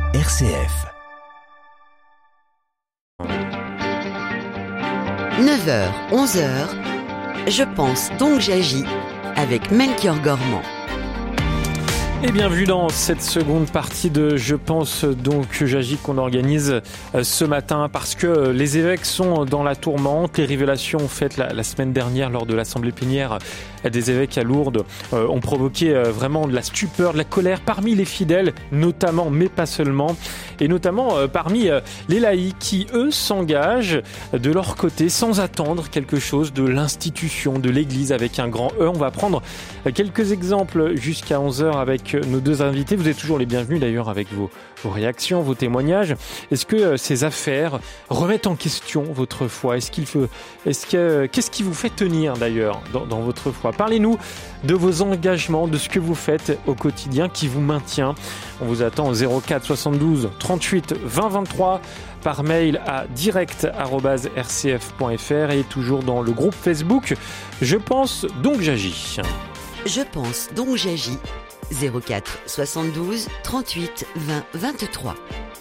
RCF. 9h, 11h, je pense donc j'agis avec Melchior Gormand. Et bienvenue dans cette seconde partie de Je pense donc j'agis qu'on organise ce matin parce que les évêques sont dans la tourmente. Les révélations faites la semaine dernière lors de l'assemblée plénière des évêques à Lourdes ont provoqué vraiment de la stupeur, de la colère parmi les fidèles notamment, mais pas seulement, et notamment parmi les laïcs qui eux s'engagent de leur côté sans attendre quelque chose de l'institution, de l'église avec un grand E. On va prendre quelques exemples jusqu'à 11h avec nos deux invités. Vous êtes toujours les bienvenus d'ailleurs avec vos réactions, vos témoignages. Est-ce que ces affaires remettent en question votre foi ? Qu'est-ce qui vous fait tenir d'ailleurs dans votre foi ? Parlez-nous de vos engagements, de ce que vous faites au quotidien qui vous maintient. On vous attend au 04 72 38 20 23 par mail à direct@rcf.fr et toujours dans le groupe Facebook Je pense donc j'agis. Je pense donc j'agis. 04 72 38 20 23.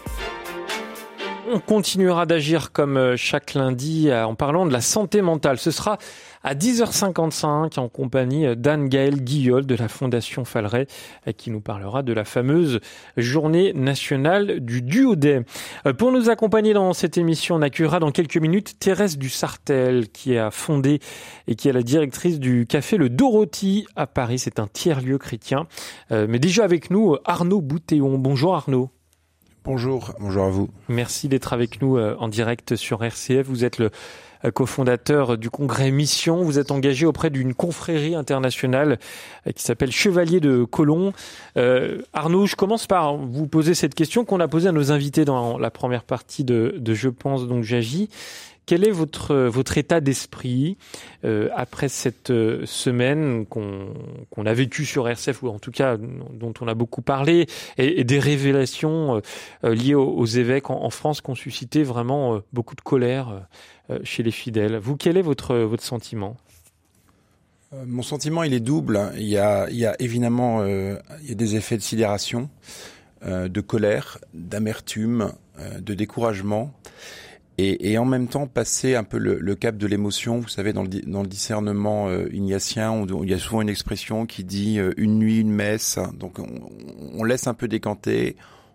On continuera d'agir comme chaque lundi en parlant de la santé mentale. Ce sera à 10h55 en compagnie d'Anne-Gaëlle Guillol de la Fondation Falleret qui nous parlera de la fameuse journée nationale du duodé. Pour nous accompagner dans cette émission, on accueillera dans quelques minutes Thérèse Dussartel qui a fondé et qui est la directrice du café Le Dorothy à Paris. C'est un tiers-lieu chrétien. Mais déjà avec nous, Arnaud Boutéon. Bonjour Arnaud. Bonjour à vous. Merci d'être avec nous en direct sur RCF. Vous êtes le cofondateur du congrès Mission. Vous êtes engagé auprès d'une confrérie internationale qui s'appelle Chevalier de Colomb. Arnaud, je commence par vous poser cette question qu'on a posée à nos invités dans la première partie de Je pense donc j'agis. Quel est votre état d'esprit après cette semaine qu'on a vécue sur RCF, ou en tout cas dont on a beaucoup parlé, et des révélations liées aux évêques en France qui ont suscité vraiment beaucoup de colère chez les fidèles. Vous, quel est votre sentiment ? Mon sentiment, il est double. Il y a évidemment il y a des effets de sidération, de colère, d'amertume, de découragement. Et en même temps, passer un peu le cap de l'émotion. Vous savez, dans le discernement ignatien, il y a souvent une expression qui dit une nuit, une messe. Donc, on laisse un peu décanter,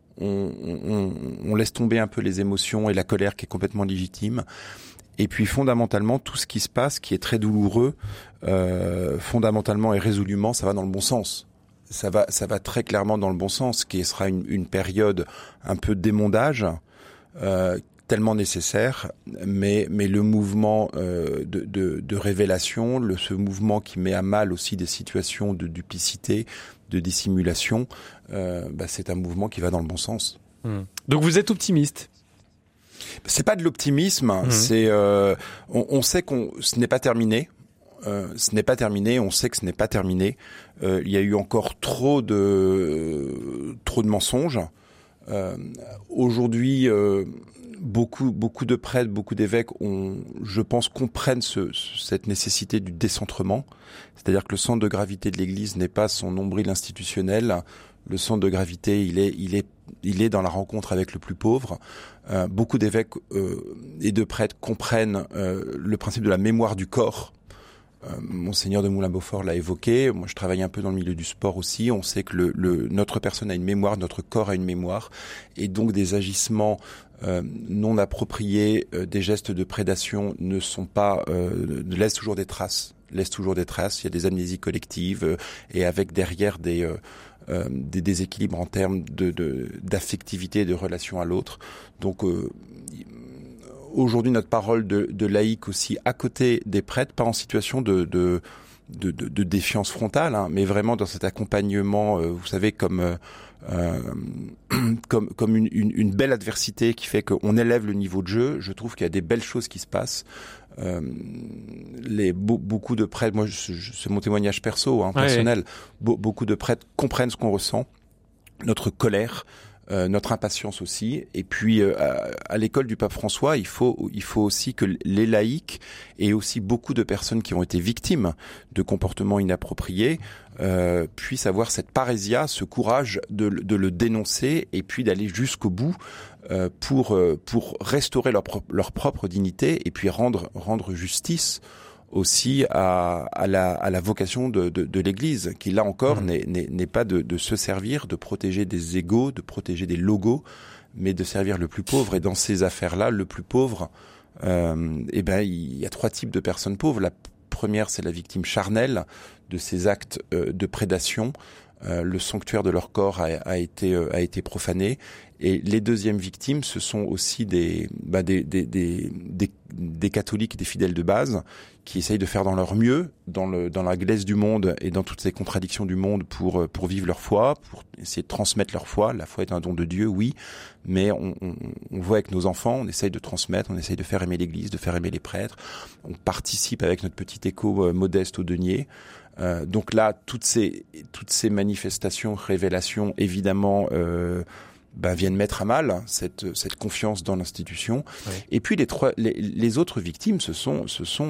on laisse tomber un peu les émotions et la colère qui est complètement légitime. Et puis, fondamentalement, tout ce qui se passe, qui est très douloureux, fondamentalement et résolument, ça va dans le bon sens. Ça va très clairement dans le bon sens, qui sera une période un peu d'émondage, tellement nécessaire, mais le mouvement de révélation, ce mouvement qui met à mal aussi des situations de duplicité, de dissimulation, c'est un mouvement qui va dans le bon sens. Donc vous êtes optimiste ? C'est pas de l'optimisme, c'est on sait ce n'est pas terminé. Ce n'est pas terminé, on sait que ce n'est pas terminé. Il y a eu encore trop de mensonges. Aujourd'hui, beaucoup de prêtres, beaucoup d'évêques je pense, comprennent cette nécessité du décentrement. C'est-à-dire que le centre de gravité de l'Église n'est pas son nombril institutionnel. Le centre de gravité, il est dans la rencontre avec le plus pauvre. Beaucoup d'évêques et de prêtres comprennent le principe de la mémoire du corps. Monseigneur de Moulin-Beaufort l'a évoqué. Moi, je travaille un peu dans le milieu du sport aussi. On sait que notre personne a une mémoire, notre corps a une mémoire, et donc des agissements non appropriés, des gestes de prédation laissent toujours des traces. Il y a des amnésies collectives et avec derrière des déséquilibres en termes d'affectivité et de relation à l'autre. Donc aujourd'hui, notre parole de laïc aussi à côté des prêtres, pas en situation de défiance frontale, mais vraiment dans cet accompagnement, vous savez, comme une belle adversité qui fait qu'on élève le niveau de jeu. Je trouve qu'il y a des belles choses qui se passent. Beaucoup de prêtres, moi c'est mon témoignage personnel, beaucoup de prêtres comprennent ce qu'on ressent, notre colère, notre impatience aussi. Et puis à l'école du pape François, il faut aussi que les laïcs et aussi beaucoup de personnes qui ont été victimes de comportements inappropriés puissent avoir cette parésia, ce courage de le dénoncer et puis d'aller jusqu'au bout pour restaurer leur propre dignité et puis rendre justice aussi à la vocation de l'Église, qui là encore n'est pas de se servir, de protéger des égos, de protéger des logos, mais de servir le plus pauvre. Et dans ces affaires-là, le plus pauvre, il y a 3 types de personnes pauvres. La première, c'est la victime charnelle de ces actes de prédation. Le sanctuaire de leur corps a été profané. Et les deuxièmes victimes, ce sont aussi des catholiques, des fidèles de base, qui essayent de faire dans leur mieux, dans la glaise du monde et dans toutes ces contradictions du monde pour vivre leur foi, pour essayer de transmettre leur foi. La foi est un don de Dieu, oui, mais on voit avec nos enfants, on essaye de transmettre, on essaye de faire aimer l'Église, de faire aimer les prêtres. On participe avec notre petit écho modeste au denier. Donc là, toutes ces manifestations, révélations, évidemment, viennent mettre à mal cette confiance dans l'institution. Oui. Et puis les autres victimes, ce sont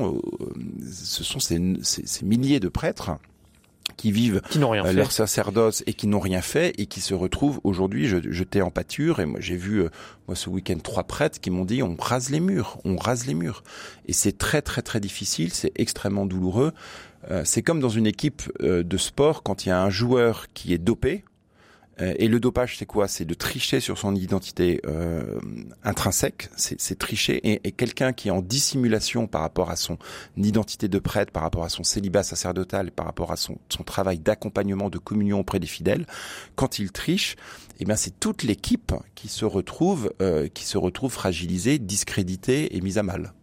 ces milliers de prêtres qui vivent leur sacerdoce et qui n'ont rien fait et qui se retrouvent aujourd'hui jetés en pâture. Et moi, j'ai vu ce week-end 3 prêtres qui m'ont dit on rase les murs. Et c'est très très très difficile, c'est extrêmement douloureux. C'est comme dans une équipe de sport quand il y a un joueur qui est dopé. Et le dopage, c'est quoi? C'est de tricher sur son identité intrinsèque, c'est tricher. Et quelqu'un qui est en dissimulation par rapport à son identité de prêtre, par rapport à son célibat sacerdotal, par rapport à son travail d'accompagnement, de communion auprès des fidèles, quand il triche, c'est toute l'équipe qui se retrouve fragilisée, discréditée et mise à mal.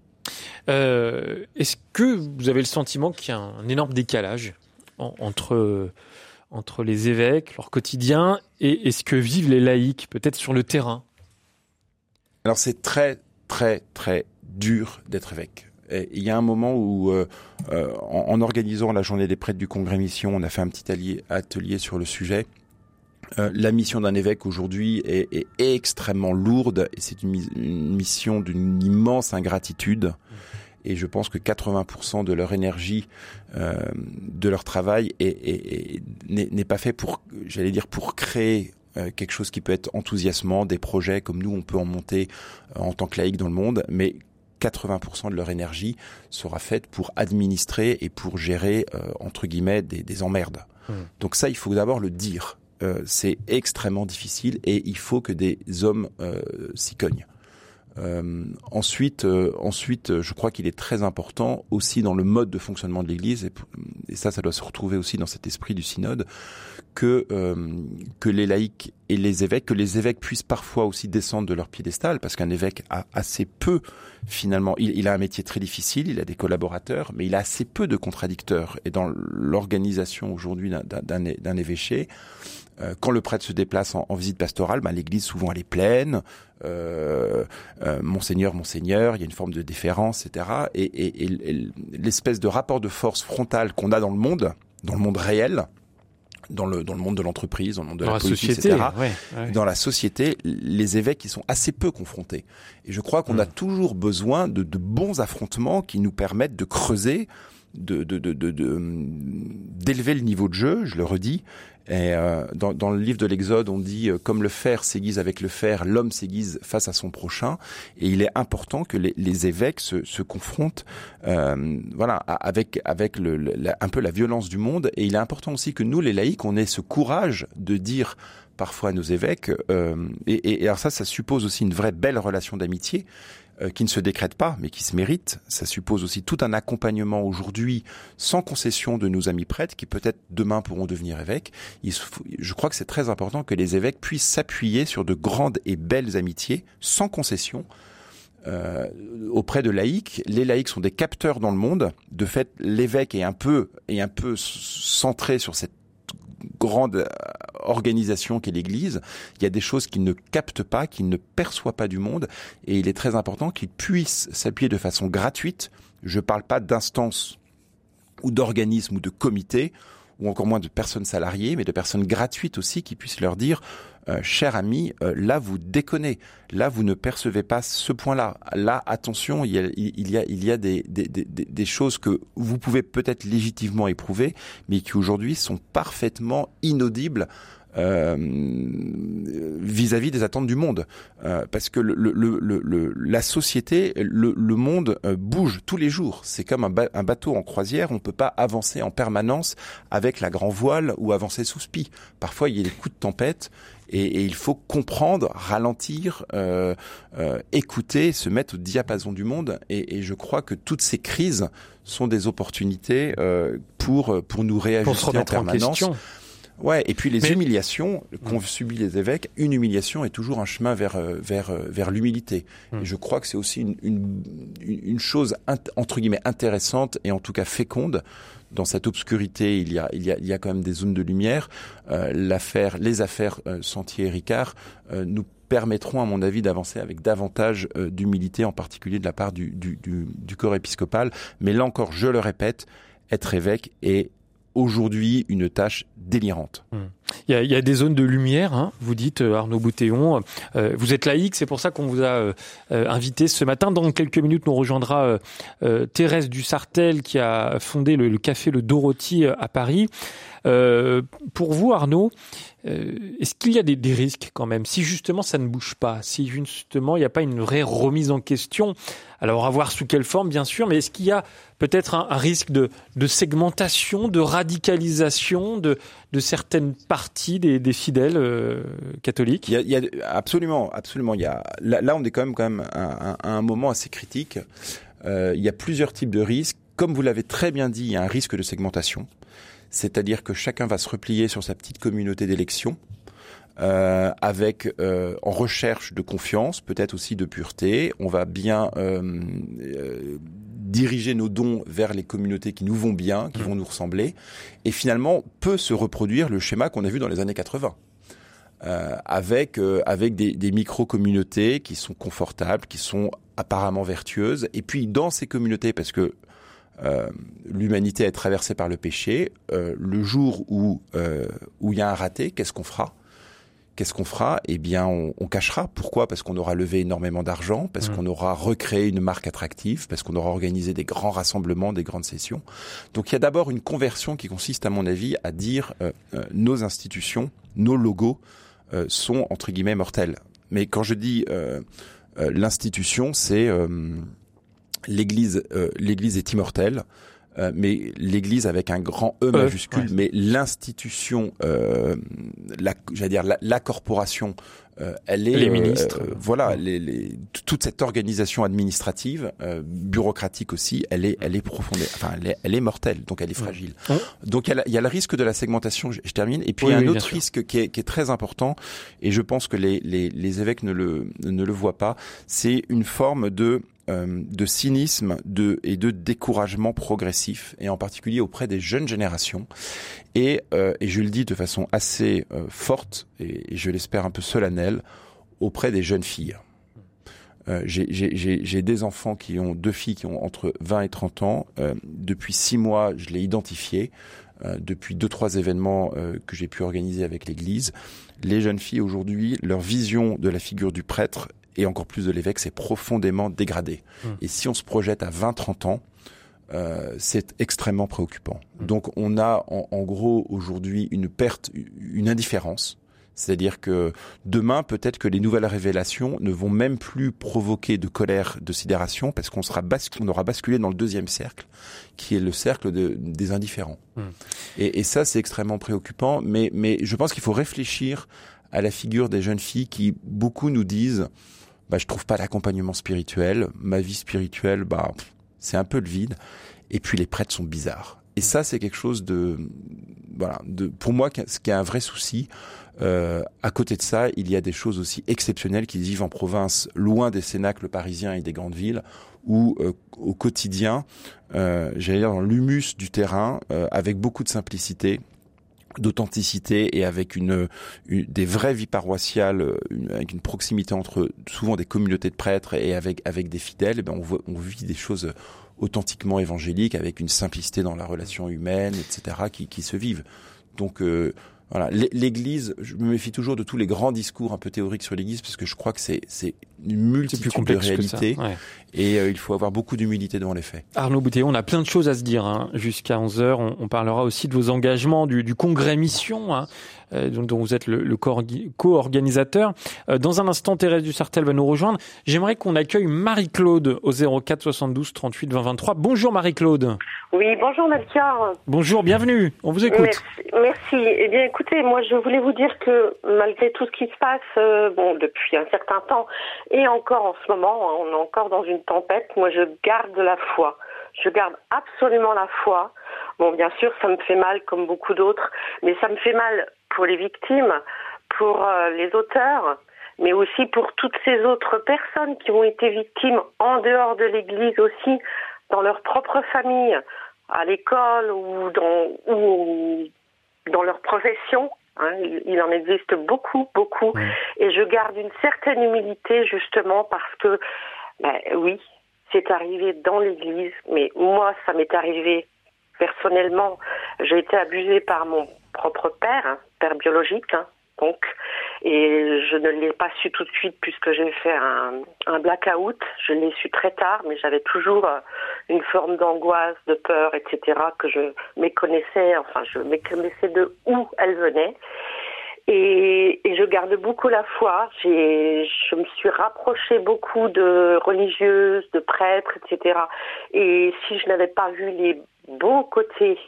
Est-ce que vous avez le sentiment qu'il y a un énorme décalage entre les évêques, leur quotidien, et ce que vivent les laïcs, peut-être sur le terrain? Alors c'est très, très, très dur d'être évêque. Et il y a un moment où, en organisant la journée des prêtres du Congrès Mission, on a fait un petit atelier sur le sujet. La mission d'un évêque aujourd'hui est extrêmement lourde, et c'est une mission d'une immense ingratitude. Et je pense que 80% de leur énergie, de leur travail n'est pas fait pour créer quelque chose qui peut être enthousiasmant, des projets comme nous, on peut en monter en tant que laïcs dans le monde, mais 80% de leur énergie sera faite pour administrer et pour gérer, entre guillemets, des emmerdes. Donc ça, il faut d'abord le dire. C'est extrêmement difficile et il faut que des hommes s'y cognent. Ensuite, je crois qu'il est très important aussi dans le mode de fonctionnement de l'Église, et ça doit se retrouver aussi dans cet esprit du synode, que les laïcs et les évêques puissent parfois aussi descendre de leur piédestal, parce qu'un évêque a assez peu, finalement, il a un métier très difficile, il a des collaborateurs, mais il a assez peu de contradicteurs. Et dans l'organisation aujourd'hui d'un évêché, quand le prêtre se déplace en visite pastorale, l'église souvent elle est pleine, Monseigneur, il y a une forme de déférence, etc. Et l'espèce de rapport de force frontale qu'on a dans le monde réel, dans le monde de l'entreprise, dans le monde de la politique, société, etc. Ouais. Dans la société, les évêques ils sont assez peu confrontés. Et je crois qu'on a toujours besoin de bons affrontements qui nous permettent de creuser, d'élever le niveau de jeu, je le redis. Et dans le livre de l'Exode, on dit comme le fer s'aiguise avec le fer, l'homme s'aiguise face à son prochain. Et il est important que les évêques se confrontent, avec un peu la violence du monde. Et il est important aussi que nous, les laïcs, on ait ce courage de dire parfois à nos évêques. Et alors ça suppose aussi une vraie belle relation d'amitié. Qui ne se décrète pas, mais qui se mérite. Ça suppose aussi tout un accompagnement aujourd'hui, sans concession de nos amis prêtres, qui peut-être demain pourront devenir évêques. Je crois que c'est très important que les évêques puissent s'appuyer sur de grandes et belles amitiés, sans concession, auprès de laïcs. Les laïcs sont des capteurs dans le monde. De fait, l'évêque est un peu centré sur cette grande organisation qu'est l'Église. Il y a des choses qu'il ne capte pas, qu'il ne perçoit pas du monde, et il est très important qu'il puisse s'appuyer de façon gratuite. Je ne parle pas d'instances ou d'organismes ou de comités, ou encore moins de personnes salariées, mais de personnes gratuites aussi qui puissent leur dire cher ami, là vous déconnez, là vous ne percevez pas ce point-là. Là, attention, il y a des choses que vous pouvez peut-être légitimement éprouver, mais qui aujourd'hui sont parfaitement inaudibles vis-à-vis des attentes du monde, parce que la société, le monde bouge tous les jours. C'est comme un bateau en croisière, on peut pas avancer en permanence avec la grand voile ou avancer sous spi. Parfois il y a des coups de tempête et il faut comprendre, ralentir, écouter, se mettre au diapason du monde, et je crois que toutes ces crises sont des opportunités pour nous réajuster en permanence. Ouais, et puis les humiliations qu'ont subi les évêques, une humiliation est toujours un chemin vers l'humilité. Et je crois que c'est aussi une chose entre guillemets intéressante et en tout cas féconde. Dans cette obscurité, il y a quand même des zones de lumière. Les affaires Sentier et Ricard nous permettront, à mon avis, d'avancer avec davantage d'humilité, en particulier de la part du corps épiscopal. Mais là encore, je le répète, être évêque est aujourd'hui une tâche délirante. Il y a des zones de lumière, hein, vous dites, Arnaud Boutéon. Vous êtes laïque, c'est pour ça qu'on vous a invité ce matin. Dans quelques minutes, nous rejoindra Thérèse Dussartel, qui a fondé le café Le Dorothy à Paris. Pour vous, Arnaud, est-ce qu'il y a des risques quand même, si justement ça ne bouge pas, si justement il n'y a pas une vraie remise en question? Alors à voir sous quelle forme, bien sûr, mais est-ce qu'il y a peut-être un risque de segmentation, de radicalisation de certaines parties des fidèles catholiques? Il y a absolument. Là, on est quand même à un moment assez critique. Il y a plusieurs types de risques. Comme vous l'avez très bien dit, il y a un risque de segmentation. C'est-à-dire que chacun va se replier sur sa petite communauté d'élection, avec en recherche de confiance, peut-être aussi de pureté. On va bien diriger nos dons vers les communautés qui nous vont bien, qui vont nous ressembler, et finalement peut se reproduire le schéma qu'on a vu dans les années 80. Avec des micro-communautés qui sont confortables, qui sont apparemment vertueuses, et puis dans ces communautés, parce que l'humanité est traversée par le péché, le jour où il y a un raté, qu'est-ce qu'on fera ? Eh bien, on cachera. Pourquoi ? Parce qu'on aura levé énormément d'argent, parce qu'on aura recréé une marque attractive, parce qu'on aura organisé des grands rassemblements, des grandes sessions. Donc, il y a d'abord une conversion qui consiste, à mon avis, à dire nos institutions, nos logos sont entre guillemets mortels. Mais quand je dis l'institution, c'est l'Église est immortelle. Mais l'Église avec un grand E majuscule, mais l'institution, la corporation, elle est les ministres, toute cette organisation administrative, bureaucratique aussi, elle est profonde, elle est mortelle, donc elle est fragile. Donc il y a le risque de la segmentation. Je termine. Et puis il y a un autre risque qui est très important, et je pense que les évêques ne le voient pas. C'est une forme de cynisme et de découragement progressif, et en particulier auprès des jeunes générations. Et je le dis de façon assez forte, et je l'espère un peu solennelle, auprès des jeunes filles. J'ai des enfants deux filles qui ont entre 20 et 30 ans. Depuis 6 mois, je l'ai identifié. Depuis 2-3 événements que j'ai pu organiser avec l'Église. Les jeunes filles aujourd'hui, leur vision de la figure du prêtre et encore plus de l'évêque, c'est profondément dégradé. Et si on se projette à 20-30 ans, c'est extrêmement préoccupant. Donc on a en gros aujourd'hui une indifférence. C'est-à-dire que demain, peut-être que les nouvelles révélations ne vont même plus provoquer de colère, de sidération, parce qu'on aura basculé dans le deuxième cercle, qui est le cercle des indifférents. Et ça, c'est extrêmement préoccupant. Mais je pense qu'il faut réfléchir à la figure des jeunes filles qui, beaucoup nous disent, je trouve pas d'accompagnement spirituel, ma vie spirituelle, c'est un peu le vide. Et puis les prêtres sont bizarres. Et ça, c'est quelque chose pour moi, ce qui est un vrai souci. À côté de ça, il y a des choses aussi exceptionnelles qui vivent en province, loin des cénacles parisiens et des grandes villes, où au quotidien, j'allais dire dans l'humus du terrain, avec beaucoup de simplicité, d'authenticité, et avec des vraies vies paroissiales, avec une proximité entre souvent des communautés de prêtres et avec des fidèles, on vit des choses authentiquement évangéliques, avec une simplicité dans la relation humaine, etc., qui se vivent. Donc Voilà, l'Église, je me méfie toujours de tous les grands discours un peu théoriques sur l'Église, parce que je crois que c'est une multitude de réalités, et il faut avoir beaucoup d'humilité devant les faits. Arnaud Boutéon, on a plein de choses à se dire jusqu'à 11h. On parlera aussi de vos engagements du congrès Mission, dont vous êtes le co-organisateur. Dans un instant, Thérèse Dussartel va nous rejoindre. J'aimerais qu'on accueille Marie-Claude au 04 72 38 20 23. Bonjour Marie-Claude. Oui, bonjour Melchior. Bonjour, bienvenue. On vous écoute. Merci. Eh bien, écoutez, moi, je voulais vous dire que malgré tout ce qui se passe, depuis un certain temps, et encore en ce moment, on est encore dans une tempête, moi, je garde la foi. Je garde absolument la foi. Bon, bien sûr, ça me fait mal comme beaucoup d'autres, mais ça me fait mal pour les victimes, pour les auteurs, mais aussi pour toutes ces autres personnes qui ont été victimes en dehors de l'Église aussi, dans leur propre famille, à l'école ou dans leur profession. Il en existe beaucoup. Et je garde une certaine humilité justement parce que, oui, c'est arrivé dans l'Église, mais moi, ça m'est arrivé personnellement. J'ai été abusée par mon propre père, père biologique, donc, et je ne l'ai pas su tout de suite puisque j'ai fait un blackout. Je l'ai su très tard, mais j'avais toujours une forme d'angoisse, de peur, etc. que je méconnaissais de où elle venait. Et je garde beaucoup la foi. Je me suis rapprochée beaucoup de religieuses, de prêtres, etc. Et si je n'avais pas vu les beaux côtés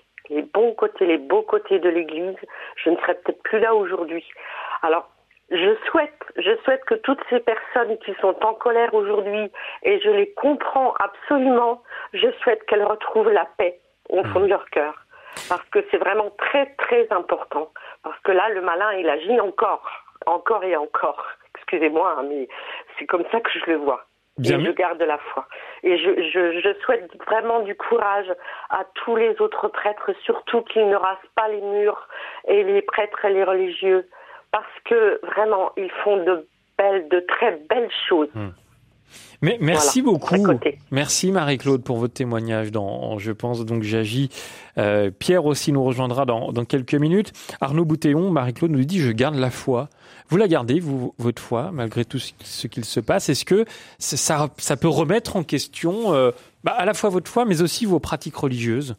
de l'Église, je ne serais peut-être plus là aujourd'hui. Alors, je souhaite que toutes ces personnes qui sont en colère aujourd'hui, et je les comprends absolument, je souhaite qu'elles retrouvent la paix au fond de leur cœur. Parce que c'est vraiment très, très important. Parce que là, le malin, il agit encore et encore. Excusez-moi, mais c'est comme ça que je le vois. Bien. Et je garde la foi. Et je souhaite vraiment du courage à tous les autres prêtres, surtout qu'ils ne rasent pas les murs, et les prêtres et les religieux, parce que vraiment, ils font de très belles choses. Mais merci beaucoup. Merci Marie-Claude pour votre témoignage dans Je pense donc j'agis. Pierre aussi nous rejoindra dans quelques minutes. Arnaud Boutéon, Marie-Claude nous dit je garde la foi. Vous la gardez, votre foi, malgré tout ce qu'il se passe. Est-ce que ça peut remettre en question à la fois votre foi, mais aussi vos pratiques religieuses?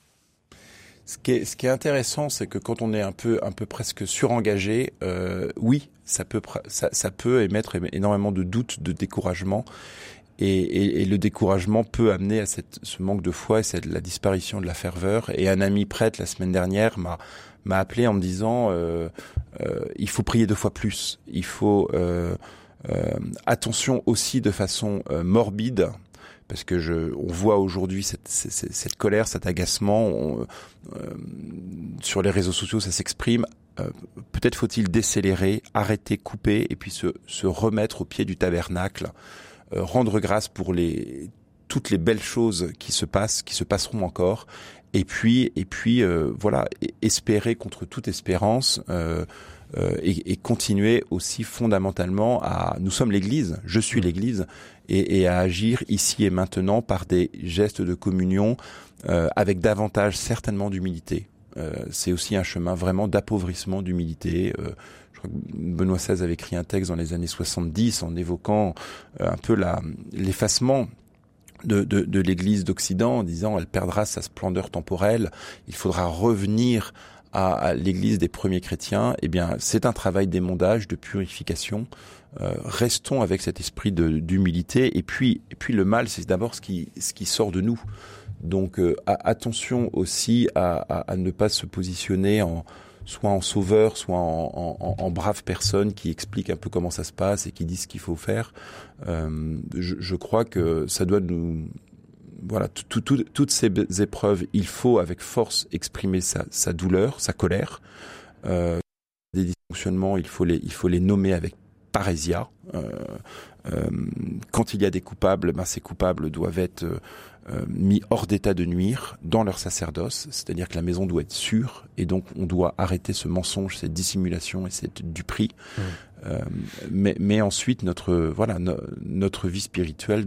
Ce qui est intéressant, c'est que quand on est un peu presque surengagé, oui, ça peut émettre énormément de doutes, de découragement, et le découragement peut amener à ce manque de foi et la disparition de la ferveur. Et un ami prêtre la semaine dernière m'a appelé en me disant il faut prier 2 fois plus, il faut attention aussi de façon morbide. Parce que on voit aujourd'hui cette colère, cet agacement sur les réseaux sociaux, ça s'exprime. Peut-être faut-il décélérer, arrêter, couper, et puis se remettre au pied du tabernacle, rendre grâce pour toutes les belles choses qui se passeront encore, et puis voilà, espérer contre toute espérance. Et continuer aussi fondamentalement nous sommes l'Église, je suis l'Église, et à agir ici et maintenant par des gestes de communion avec davantage certainement d'humilité. C'est aussi un chemin vraiment d'appauvrissement, d'humilité. Je crois que Benoît XVI avait écrit un texte dans les années 70 en évoquant un peu l'effacement de l'Église d'Occident, en disant elle perdra sa splendeur temporelle, il faudra revenir à l'Église des premiers chrétiens. Eh bien, c'est un travail d'émondage, de purification. Restons avec cet esprit d'humilité. Et puis le mal, c'est d'abord ce qui sort de nous. Donc, attention aussi à ne pas se positionner soit en sauveur, soit en brave personne qui explique un peu comment ça se passe et qui dit ce qu'il faut faire. Je crois que ça doit nous... Voilà, toutes ces épreuves, il faut avec force exprimer sa douleur, sa colère. Des dysfonctionnements, il faut les nommer avec parésia. Quand il y a des coupables, ces coupables doivent être mis hors d'état de nuire dans leur sacerdoce, c'est-à-dire que la maison doit être sûre, et donc on doit arrêter ce mensonge, cette dissimulation et cette duperie. Mais ensuite notre vie spirituelle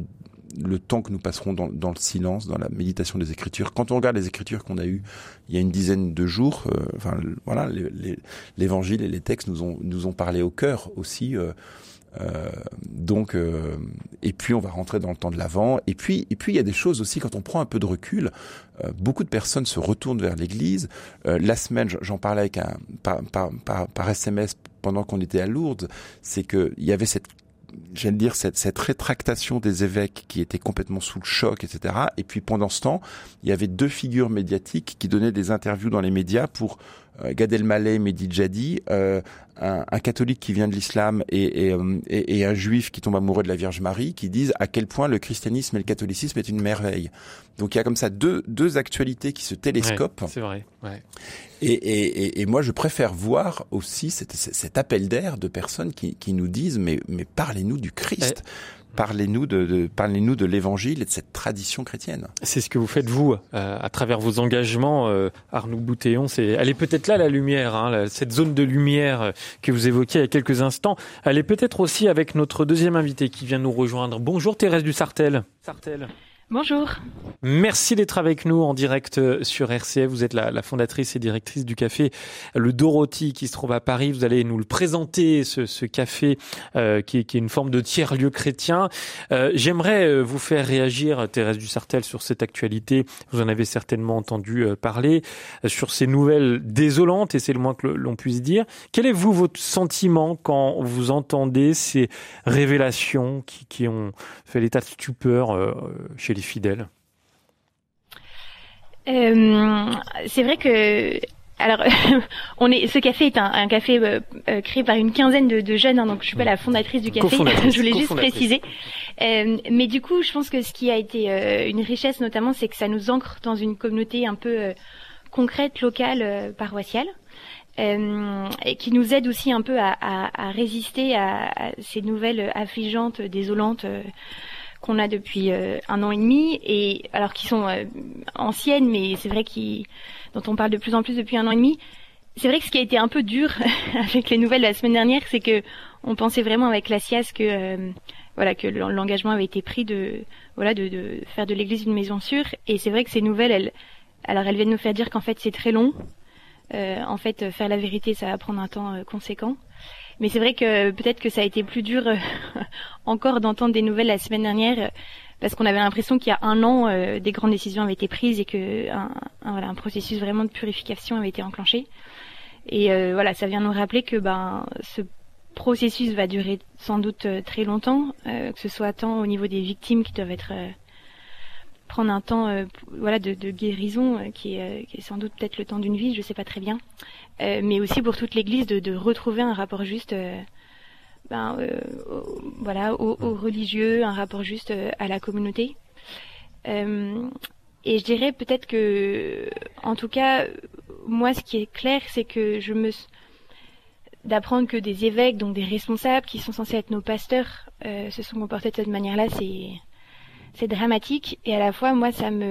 le temps que nous passerons dans le silence, dans la méditation des Écritures. Quand on regarde les Écritures qu'on a eues il y a une dizaine de jours, voilà, l'Évangile et les textes nous ont parlé au cœur aussi. Donc, et puis on va rentrer dans le temps de l'Avent. Et puis il y a des choses aussi, quand on prend un peu de recul, beaucoup de personnes se retournent vers l'Église. La semaine, j'en parlais avec par SMS pendant qu'on était à Lourdes, c'est que il y avait cette rétractation des évêques qui étaient complètement sous le choc, etc. Et puis pendant ce temps, il y avait deux figures médiatiques qui donnaient des interviews dans les médias pour Gad Elmaleh, Mehdi Djadi, un catholique qui vient de l'islam et un juif qui tombe amoureux de la Vierge Marie, qui disent à quel point le christianisme et le catholicisme est une merveille. Donc il y a comme ça deux actualités qui se télescopent. Ouais, c'est vrai. Ouais. Et moi je préfère voir aussi cet appel d'air de personnes qui nous disent mais parlez-nous du Christ. Parlez-nous de l'Évangile et de cette tradition chrétienne. C'est ce que vous faites vous à travers vos engagements, Arnaud Boutéon. Elle est peut-être là la lumière, hein, cette zone de lumière que vous évoquiez il y a quelques instants. Elle est peut-être aussi avec notre deuxième invité qui vient nous rejoindre. Bonjour Thérèse du Sartel. Bonjour. Merci d'être avec nous en direct sur RCF. Vous êtes la fondatrice et directrice du café Le Dorothy qui se trouve à Paris. Vous allez nous le présenter, ce café qui est une forme de tiers-lieu chrétien. J'aimerais vous faire réagir, Thérèse du Sartel, sur cette actualité. Vous en avez certainement entendu parler, sur ces nouvelles désolantes, et c'est le moins que l'on puisse dire. Quel est votre sentiment quand vous entendez ces révélations qui ont fait l'état de stupeur chez les fidèles? C'est vrai que ce café est un café créé par une quinzaine de jeunes, hein, donc je suis pas la fondatrice du café, je voulais juste préciser. Mais du coup, je pense que ce qui a été une richesse notamment, c'est que ça nous ancre dans une communauté un peu concrète, locale, paroissiale. Et qui nous aide aussi un peu à résister à ces nouvelles affligeantes, désolantes qu'on a depuis 1 an et demi, et alors qui sont anciennes, mais c'est vrai dont on parle de plus en plus depuis 1 an et demi. C'est vrai que ce qui a été un peu dur avec les nouvelles de la semaine dernière, c'est que on pensait vraiment avec la SIAS que l'engagement avait été pris de faire de l'Église une maison sûre, et c'est vrai que ces nouvelles, elles viennent nous faire dire qu'en fait c'est très long. Faire la vérité, ça va prendre un temps conséquent. Mais c'est vrai que peut-être que ça a été plus dur encore d'entendre des nouvelles la semaine dernière, parce qu'on avait l'impression qu'il y a 1 an, des grandes décisions avaient été prises et que un processus vraiment de purification avait été enclenché. Et ça vient nous rappeler que ce processus va durer sans doute très longtemps, que ce soit tant au niveau des victimes qui doivent prendre un temps de guérison qui est sans doute peut-être le temps d'une vie, je sais pas très bien, mais aussi pour toute l'Église de retrouver un rapport juste aux religieux, un rapport juste à la communauté. Et je dirais peut-être que, en tout cas, moi ce qui est clair, c'est que d'apprendre que des évêques, donc des responsables qui sont censés être nos pasteurs, se sont comportés de cette manière-là, c'est dramatique, et à la fois moi ça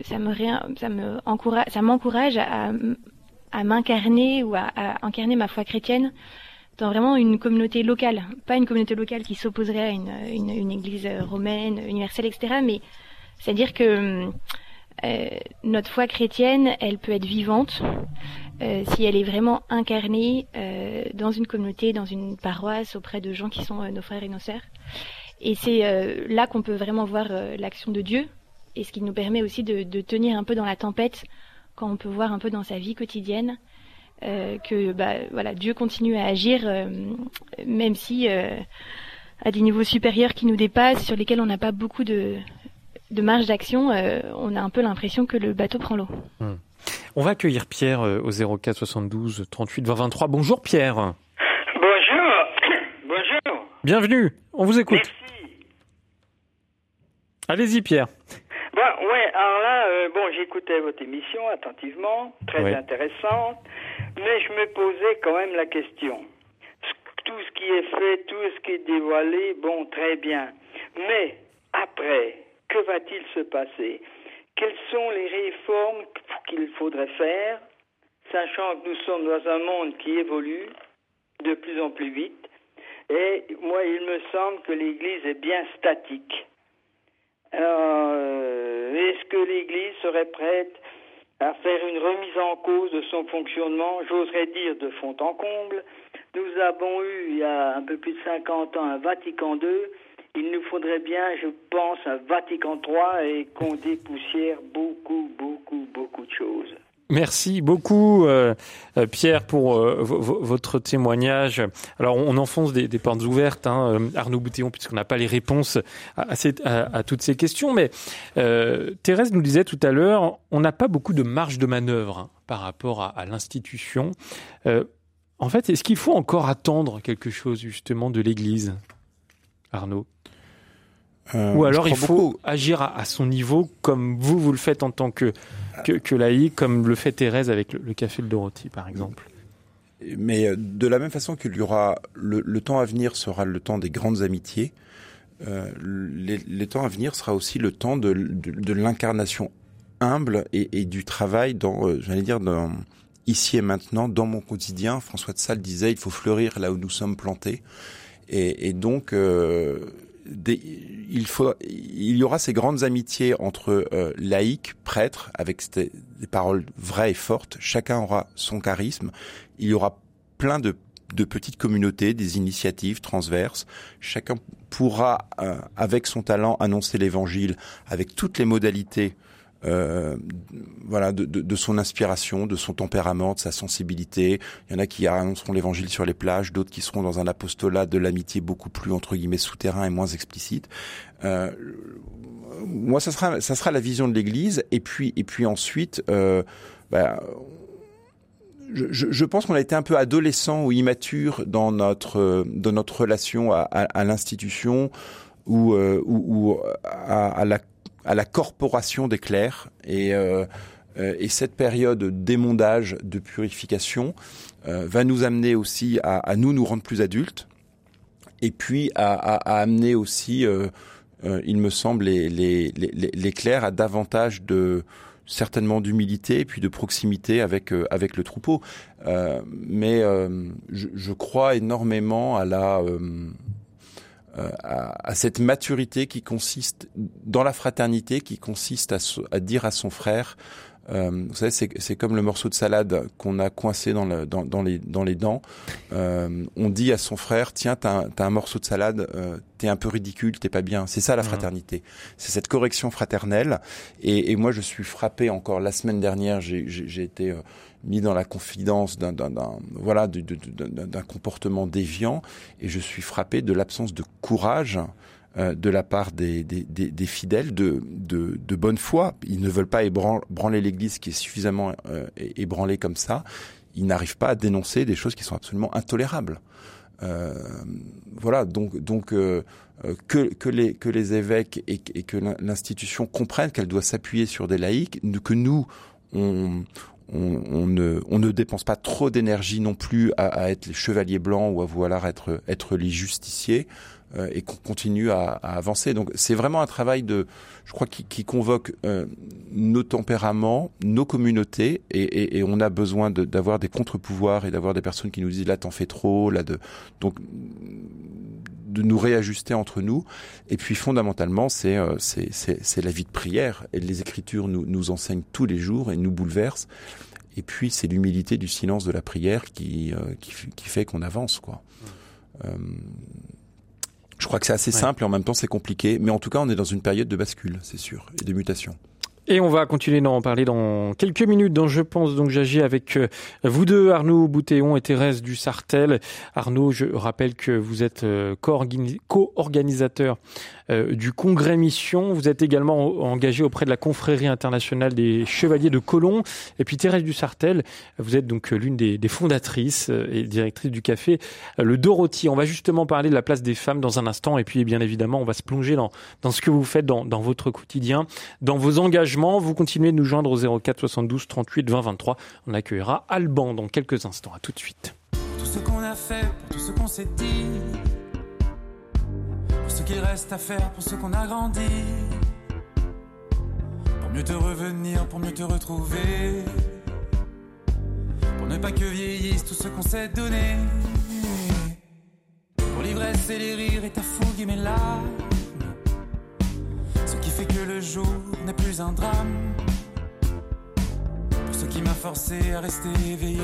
m'encourage à m'incarner ou à incarner ma foi chrétienne dans vraiment une communauté locale, pas une communauté locale qui s'opposerait à une église romaine, universelle, etc. Mais c'est-à-dire que notre foi chrétienne, elle peut être vivante si elle est vraiment incarnée dans une communauté, dans une paroisse, auprès de gens qui sont nos frères et nos sœurs. Et c'est là qu'on peut vraiment voir l'action de Dieu, et ce qui nous permet aussi de tenir un peu dans la tempête, quand on peut voir un peu dans sa vie quotidienne que Dieu continue à agir, même si à des niveaux supérieurs qui nous dépassent, sur lesquels on n'a pas beaucoup de marge d'action, on a un peu l'impression que le bateau prend l'eau. On va accueillir Pierre au 04 72 38 20 23. Bonjour Pierre. Bonjour. Bienvenue, on vous écoute. Merci. Allez-y Pierre. Alors là, j'écoutais votre émission attentivement, très intéressante, mais je me posais quand même la question. Tout ce qui est fait, tout ce qui est dévoilé, très bien. Mais après, que va-t-il se passer? Quelles sont les réformes qu'il faudrait faire, sachant que nous sommes dans un monde qui évolue de plus en plus vite? Et moi, il me semble que l'Église est bien statique. Alors, est-ce que l'Église serait prête à faire une remise en cause de son fonctionnement, j'oserais dire de fond en comble? Nous avons eu, il y a un peu plus de 50 ans, un Vatican II. Il nous faudrait bien, je pense, un Vatican III et qu'on dépoussière beaucoup de choses. Merci beaucoup Pierre pour votre témoignage. Alors on enfonce des portes ouvertes, Arnaud Boutéon, puisqu'on n'a pas les réponses à toutes ces questions. Mais Thérèse nous disait tout à l'heure, on n'a pas beaucoup de marge de manœuvre par rapport à l'institution. En fait, est-ce qu'il faut encore attendre quelque chose justement de l'Église, Arnaud ? Ou alors il faut agir à son niveau, comme vous le faites en tant que laïque, comme le fait Thérèse avec le Café de Dorothy, par exemple. Mais de la même façon qu'il y aura le temps à venir sera le temps des grandes amitiés, les temps à venir sera aussi le temps de l'incarnation humble et du travail dans ici et maintenant, dans mon quotidien. François de Sales disait, il faut fleurir là où nous sommes plantés. Et donc, il y aura ces grandes amitiés entre laïcs, prêtres, avec des paroles vraies et fortes. Chacun aura son charisme. Il y aura plein de petites communautés, des initiatives transverses. Chacun pourra, avec son talent, annoncer l'évangile avec toutes les modalités de son inspiration, de son tempérament, de sa sensibilité. Il y en a qui annonceront l'évangile sur les plages, d'autres qui seront dans un apostolat de l'amitié beaucoup plus, entre guillemets, souterrain et moins explicite. Moi, ça sera la vision de l'Église. Et puis ensuite, je pense qu'on a été un peu adolescent ou immature dans notre relation à l'institution ou à la corporation des clercs et cette période d'émondage, de purification va nous amener aussi à nous rendre plus adultes et puis à amener aussi, il me semble, les clercs à davantage certainement d'humilité et puis de proximité avec le troupeau. Mais je crois énormément à cette maturité qui consiste dans la fraternité, qui consiste à dire à son frère, vous savez, c'est comme le morceau de salade qu'on a coincé dans les dents. On dit à son frère, tiens, t'as un morceau de salade, t'es un peu ridicule, t'es pas bien. C'est ça la fraternité. C'est cette correction fraternelle. Et moi, je suis frappé encore la semaine dernière. J'ai été mis dans la confidence d'un comportement déviant, et je suis frappé de l'absence de courage de la part des fidèles de bonne foi. Ils ne veulent pas branler l'Église qui est suffisamment ébranlée comme ça. Ils n'arrivent pas à dénoncer des choses qui sont absolument intolérables. Donc que les évêques et que l'institution comprennent qu'elle doit s'appuyer sur des laïcs, que nous on ne dépense pas trop d'énergie non plus à être les chevaliers blancs ou à vouloir être les justiciers, et qu'on continue à avancer. Donc c'est vraiment un travail je crois, qui convoque nos tempéraments, nos communautés, et on a besoin d'avoir des contre-pouvoirs et d'avoir des personnes qui nous disent là t'en fais trop, donc de nous réajuster entre nous. Et puis fondamentalement c'est la vie de prière, et les Écritures nous enseignent tous les jours et nous bouleversent. Et puis c'est l'humilité du silence de la prière qui fait qu'on avance, quoi. Je crois que c'est assez simple et en même temps c'est compliqué, mais en tout cas on est dans une période de bascule, c'est sûr, et de mutation. Et on va continuer d'en parler dans quelques minutes dans Je pense donc j'agis avec vous deux, Arnaud Boutéon et Thérèse Dussartel. Arnaud, je rappelle que vous êtes co-organisateur du Congrès Mission. Vous êtes également engagé auprès de la Confrérie internationale des Chevaliers de Colomb. Et puis Thérèse Dussartel, vous êtes donc l'une des fondatrices et directrice du café Le Dorothy. On va justement parler de la place des femmes dans un instant. Et puis bien évidemment, on va se plonger dans ce que vous faites dans votre quotidien, dans vos engagements. Vous continuez de nous joindre au 04 72 38 20 23. On accueillera Alban dans quelques instants. À tout de suite. Pour tout ce qu'on a fait, pour tout ce qu'on s'est dit, pour ce qu'il reste à faire, pour ce qu'on a grandi, pour mieux te revenir, pour mieux te retrouver, pour ne pas que vieillisse tout ce qu'on s'est donné, pour l'ivresse et les rires et ta fougue et mes larmes, ce qui fait fait que le jour n'est plus un drame. Pour ce qui m'a forcé à rester éveillé,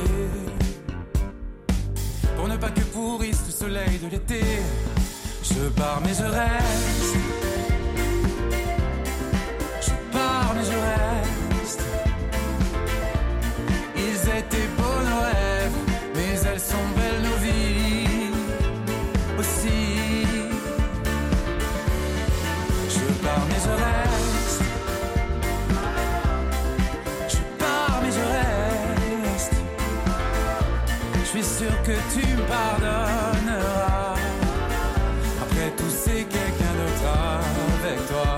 pour ne pas que pourrisse le soleil de l'été. Je pars mais je reste. Je pars mais je reste. Ils étaient beaux nos rêves, mais elles sont belles nos vies aussi. Je pars mais je reste. Je pars mais je reste. Je suis sûr que tu me pardonneras. Après tout c'est quelqu'un d'autre avec toi.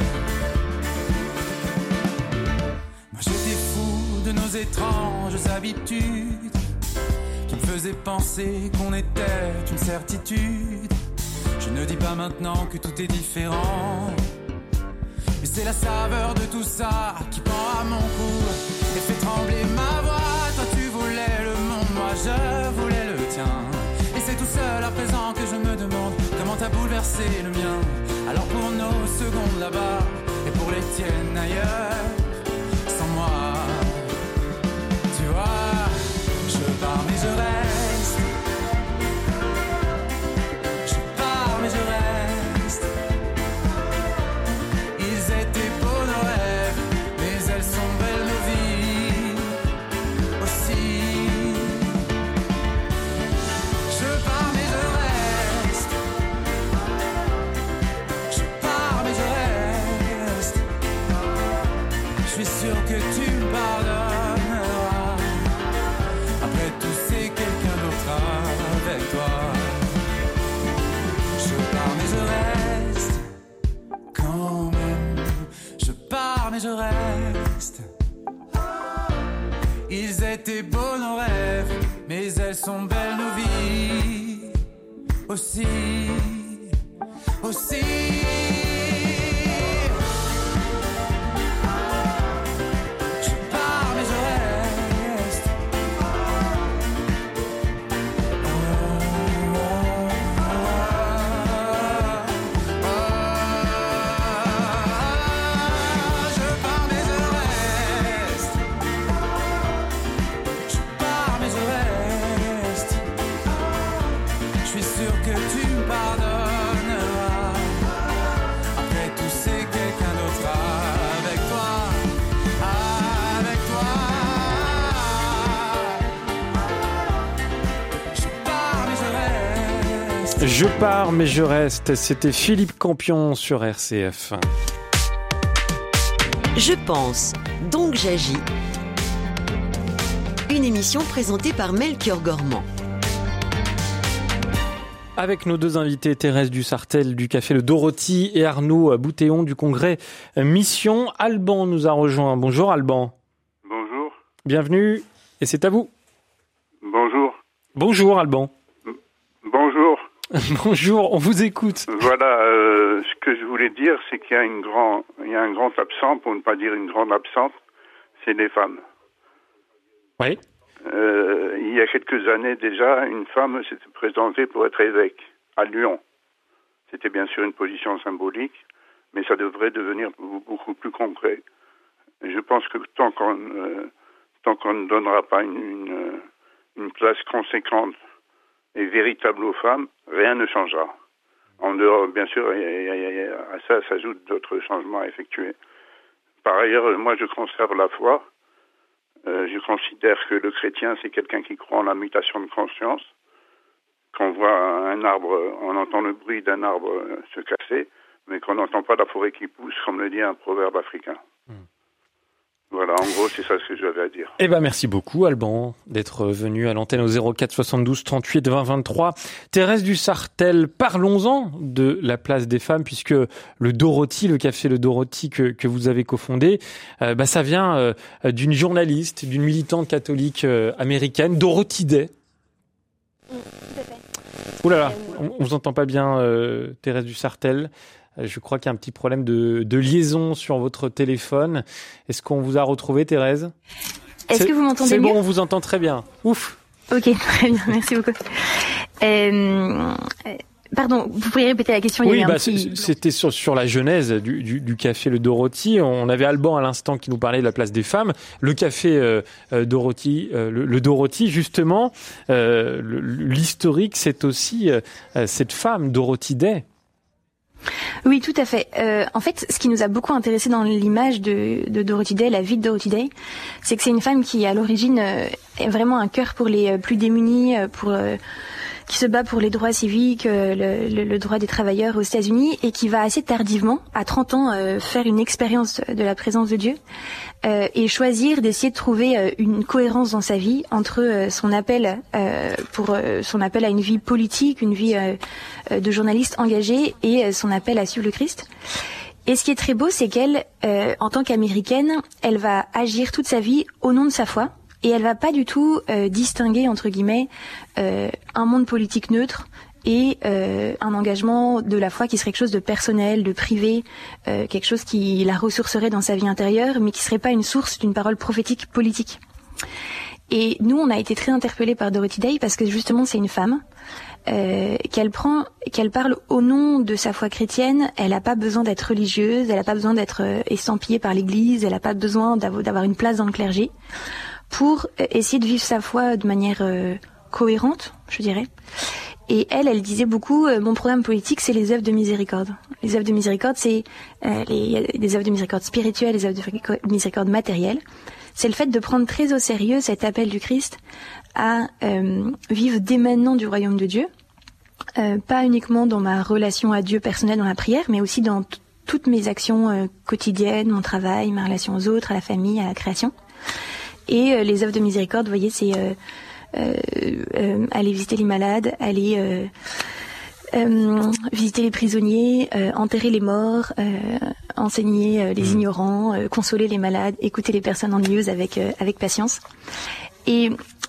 Moi j'étais fou de nos étranges habitudes qui me faisaient penser qu'on était une certitude. Je ne dis pas maintenant que tout est différent, mais c'est la saveur de tout ça qui prend à mon cou et fait trembler ma voix. Toi tu voulais le monde, moi je voulais le tien. Et c'est tout seul à présent que je me demande comment t'as bouleversé le mien. Alors pour nos secondes là-bas et pour les tiennes ailleurs, sans moi, tu vois, je pars mais je reste. Je pars mais je reste. Ils étaient beaux nos rêves, mais elles sont belles nos vies aussi. Je pars mais je reste. Je pars mais je reste. Je suis sûr que tu me pardonneras. Après tout c'est quelqu'un d'autre avec toi. Je pars mais je reste. Quand même, je pars mais je reste. Ils étaient beaux nos rêves, mais elles sont belles nos vies aussi, aussi. Je pars mais je reste. Je pars mais je reste. Je pars mais je reste. Je suis sûr que tu me pardonneras. Après tout c'est quelqu'un d'autre avec toi. Avec toi. Je pars mais je reste. Je pars mais je reste. C'était Philippe Campion sur RCF. Je pense, donc j'agis. Une émission présentée par Melchior Gormand. Avec nos deux invités, Thérèse Dussartel du Café Le Dorothy et Arnaud Boutéon du Congrès Mission. Alban nous a rejoint. Bonjour Alban. Bonjour. Bienvenue et c'est à vous. Bonjour. Bonjour Alban. Bonjour. Bonjour, on vous écoute. Voilà, ce que je voulais dire, c'est qu'il y a un grand absent, pour ne pas dire une grande absente, c'est les femmes. Oui. Il y a quelques années déjà, une femme s'était présentée pour être évêque à Lyon. C'était bien sûr une position symbolique, mais ça devrait devenir beaucoup plus concret. Et je pense que tant qu'on ne donnera pas une place conséquente et véritable aux femmes, rien ne changera. En dehors, bien sûr, à ça s'ajoutent d'autres changements à effectuer. Par ailleurs, moi je conserve la foi. Je considère que le chrétien, c'est quelqu'un qui croit en la mutation de conscience. Qu'on voit un arbre, on entend le bruit d'un arbre se casser, mais qu'on n'entend pas la forêt qui pousse, comme le dit un proverbe africain. Voilà, en gros, c'est ça ce que j'avais à dire. Eh ben, merci beaucoup, Alban, d'être venu à l'antenne au 04 72 38 20 23. Thérèse Dussartel, parlons-en de la place des femmes, puisque le Dorothy, le Café Le Dorothy que vous avez cofondé, ça vient d'une journaliste, d'une militante catholique américaine, Dorothy Day. Tout à fait. Ouh là là, on vous entend pas bien, Thérèse Dussartel. Je crois qu'il y a un petit problème de liaison sur votre téléphone. Est-ce qu'on vous a retrouvé, Thérèse ? Est-ce que vous m'entendez mieux ? C'est bon, on vous entend très bien. Ouf ! Ok, très bien, merci beaucoup. Pardon, vous pourriez répéter la question? Oui, c'était sur la genèse du café Le Dorothy. On avait Alban à l'instant qui nous parlait de la place des femmes. Le café Dorothy, le Dorothy, justement, l'historique, c'est aussi cette femme, Dorothy Day. Oui, tout à fait. En fait, ce qui nous a beaucoup intéressé dans l'image de Dorothy Day, la vie de Dorothy Day, c'est que c'est une femme qui, à l'origine, est vraiment un cœur pour les plus démunis, qui se bat pour les droits civiques, le droit des travailleurs aux États-Unis, et qui va assez tardivement, à 30 ans, faire une expérience de la présence de Dieu, et choisir d'essayer de trouver une cohérence dans sa vie entre son appel son appel à une vie politique, une vie de journaliste engagé, et son appel à suivre le Christ. Et ce qui est très beau, c'est qu'elle, en tant qu'américaine, elle va agir toute sa vie au nom de sa foi. Et elle va pas du tout distinguer, entre guillemets, un monde politique neutre et un engagement de la foi qui serait quelque chose de personnel, de privé, quelque chose qui la ressourcerait dans sa vie intérieure, mais qui serait pas une source d'une parole prophétique politique. Et nous, on a été très interpellés par Dorothy Day parce que justement, c'est une femme qu'elle parle au nom de sa foi chrétienne. Elle n'a pas besoin d'être religieuse, elle n'a pas besoin d'être estampillée par l'Église, elle n'a pas besoin d'avoir une place dans le clergé, pour essayer de vivre sa foi de manière cohérente, je dirais. Et elle disait beaucoup, mon programme politique, c'est les œuvres de miséricorde. Les œuvres de miséricorde, c'est des œuvres de miséricorde spirituelles, les œuvres de miséricorde matérielle. C'est le fait de prendre très au sérieux cet appel du Christ à vivre dès maintenant du royaume de Dieu, pas uniquement dans ma relation à Dieu personnelle dans la prière, mais aussi dans toutes mes actions quotidiennes, mon travail, ma relation aux autres, à la famille, à la création. Et les œuvres de miséricorde, vous voyez, c'est aller visiter les malades, aller visiter les prisonniers, enterrer les morts, enseigner les ignorants, consoler les malades, écouter les personnes ennuyeuses avec patience. Et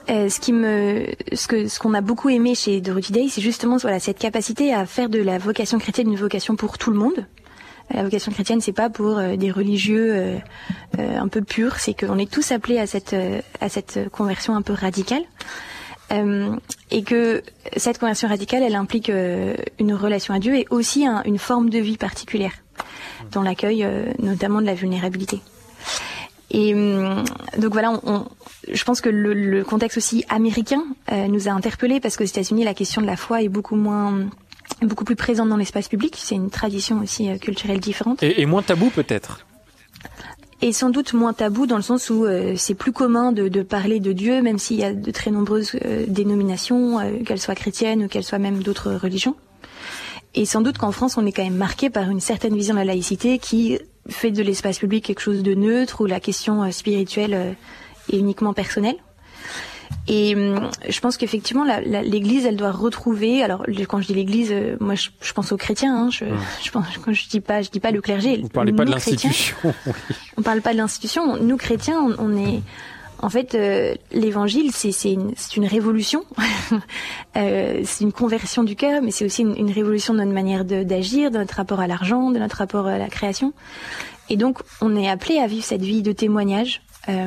ce qu'on a beaucoup aimé chez Dorothy Day, c'est justement cette capacité à faire de la vocation chrétienne une vocation pour tout le monde. La vocation chrétienne, c'est pas pour des religieux un peu purs, c'est qu'on est tous appelés à cette conversion un peu radicale, et que cette conversion radicale, elle implique une relation à Dieu et aussi une forme de vie particulière, dans l'accueil notamment de la vulnérabilité. Et donc voilà, je pense que le contexte aussi américain nous a interpellés, parce qu'aux États-Unis, la question de la foi est beaucoup plus présente dans l'espace public. C'est une tradition aussi culturelle différente. Et moins tabou peut-être. Et sans doute moins tabou dans le sens où c'est plus commun de parler de Dieu, même s'il y a de très nombreuses dénominations, qu'elles soient chrétiennes ou qu'elles soient même d'autres religions. Et sans doute qu'en France, on est quand même marqué par une certaine vision de la laïcité qui fait de l'espace public quelque chose de neutre, où la question spirituelle est uniquement personnelle. Et je pense qu'effectivement, l'Église, elle doit retrouver. Alors, quand je dis l'Église, moi, je pense aux chrétiens. Hein, je pense, quand je dis pas le clergé. Vous parlez pas de l'institution. Oui. On parle pas de l'institution. Nous chrétiens, on est. En fait, l'Évangile, c'est une révolution. C'est une conversion du cœur, mais c'est aussi une révolution de notre manière d'agir, de notre rapport à l'argent, de notre rapport à la création. Et donc, on est appelé à vivre cette vie de témoignage.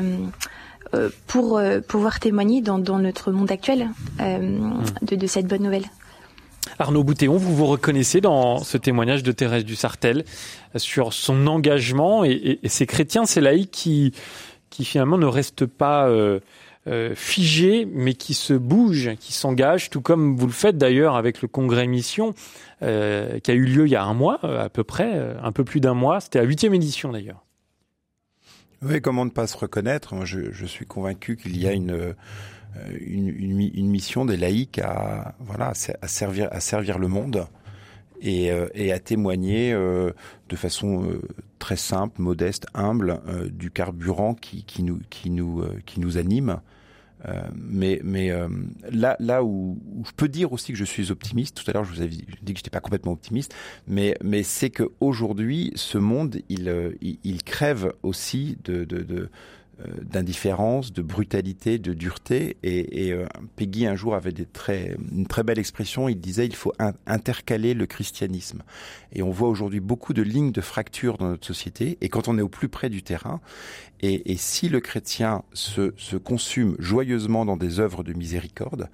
Pour pouvoir témoigner dans notre monde actuel de cette bonne nouvelle. Arnaud Boutéon, vous reconnaissez dans ce témoignage de Thérèse du Sartèle sur son engagement et ces chrétiens, ces laïcs qui finalement ne restent pas figés, mais qui se bougent, qui s'engagent, tout comme vous le faites d'ailleurs avec le Congrès Mission qui a eu lieu il y a un mois à peu près, un peu plus d'un mois. C'était la 8e édition d'ailleurs. Oui, comment ne pas se reconnaître? Je suis convaincu qu'il y a une mission des laïcs à servir le monde et à témoigner de façon très simple, modeste, humble du carburant qui nous anime. Mais là où je peux dire aussi que je suis optimiste, tout à l'heure je vous avais dit que j'étais pas complètement optimiste, mais c'est que aujourd'hui ce monde il crève aussi d'indifférence, de brutalité, de dureté, et Peggy un jour avait une très belle expression. Il disait il faut intercaler le christianisme, et on voit aujourd'hui beaucoup de lignes de fracture dans notre société, et quand on est au plus près du terrain, et si le chrétien se consume joyeusement dans des œuvres de miséricorde,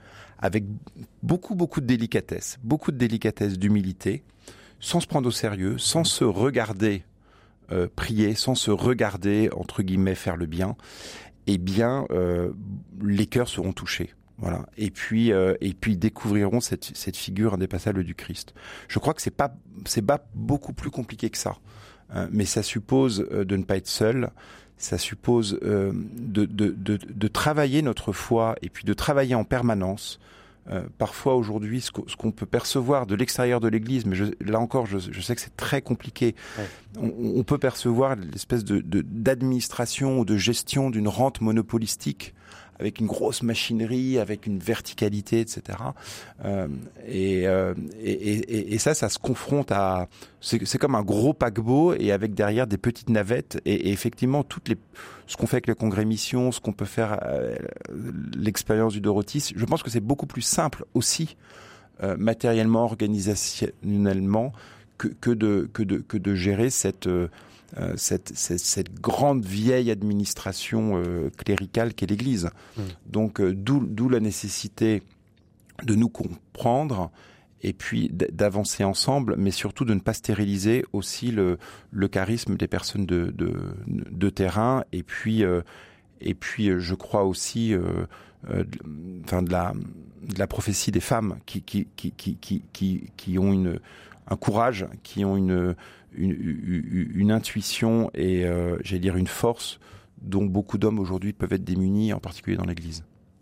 avec beaucoup de délicatesse, d'humilité, sans se prendre au sérieux, sans se regarder prier, sans se regarder entre guillemets faire le bien, eh bien les cœurs seront touchés. Voilà. Et puis découvriront cette figure indépassable du Christ. Je crois que c'est pas beaucoup plus compliqué que ça. Mais ça suppose de ne pas être seul. Ça suppose de travailler notre foi et puis de travailler en permanence. Parfois aujourd'hui, ce qu'on peut percevoir de l'extérieur de l'Église, mais là encore, je sais que c'est très compliqué. Ouais. On peut percevoir l'espèce d'administration ou de gestion d'une rente monopolistique avec une grosse machinerie, avec une verticalité, etc. Et ça se confronte à... C'est comme un gros paquebot et avec derrière des petites navettes. Et effectivement, ce qu'on fait avec le Congrès Mission, ce qu'on peut faire, l'expérience du Dorothée, je pense que c'est beaucoup plus simple aussi, matériellement, organisationnellement, que de gérer cette grande vieille administration cléricale qu'est l'Église. Donc d'où la nécessité de nous comprendre et puis d'avancer ensemble, mais surtout de ne pas stériliser aussi le charisme des personnes de terrain et puis je crois aussi de la prophétie des femmes qui ont un courage, qui ont une intuition et j'allais dire une force dont beaucoup d'hommes aujourd'hui peuvent être démunis, en particulier dans l'Église.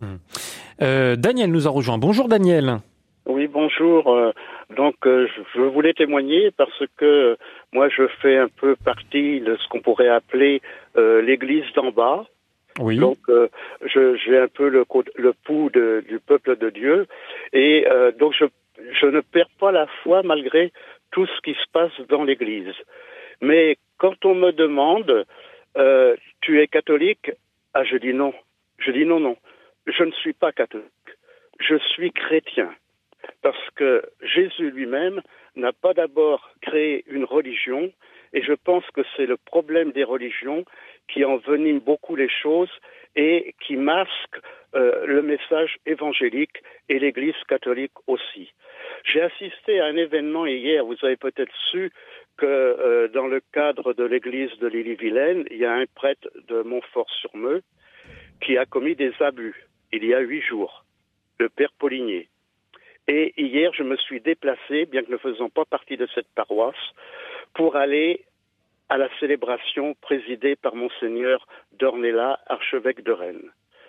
Daniel nous a rejoint. Bonjour Daniel. Oui, bonjour. Donc je voulais témoigner parce que moi je fais un peu partie de ce qu'on pourrait appeler l'Église d'en bas. Oui. Donc j'ai un peu le pouls du peuple de Dieu et donc je ne perds pas la foi malgré tout ce qui se passe dans l'Église. Mais quand on me demande, tu es catholique? Ah, je dis non. Je dis non. Je ne suis pas catholique. Je suis chrétien. Parce que Jésus lui-même n'a pas d'abord créé une religion, et je pense que c'est le problème des religions qui envenime beaucoup les choses et qui masque le message évangélique et l'Église catholique aussi. J'ai assisté à un événement hier, vous avez peut-être su que dans le cadre de l'église de l'Ille-et-Vilaine, il y a un prêtre de Montfort-sur-Meux qui a commis des abus il y a 8 jours, le père Paulinier. Et hier, je me suis déplacé, bien que ne faisant pas partie de cette paroisse, pour aller à la célébration présidée par Monseigneur d'Ornella, archevêque de Rennes.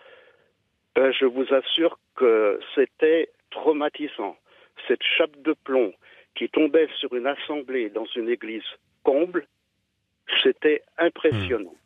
Je vous assure que c'était traumatisant. Cette chape de plomb qui tombait sur une assemblée dans une église comble, c'était impressionnant.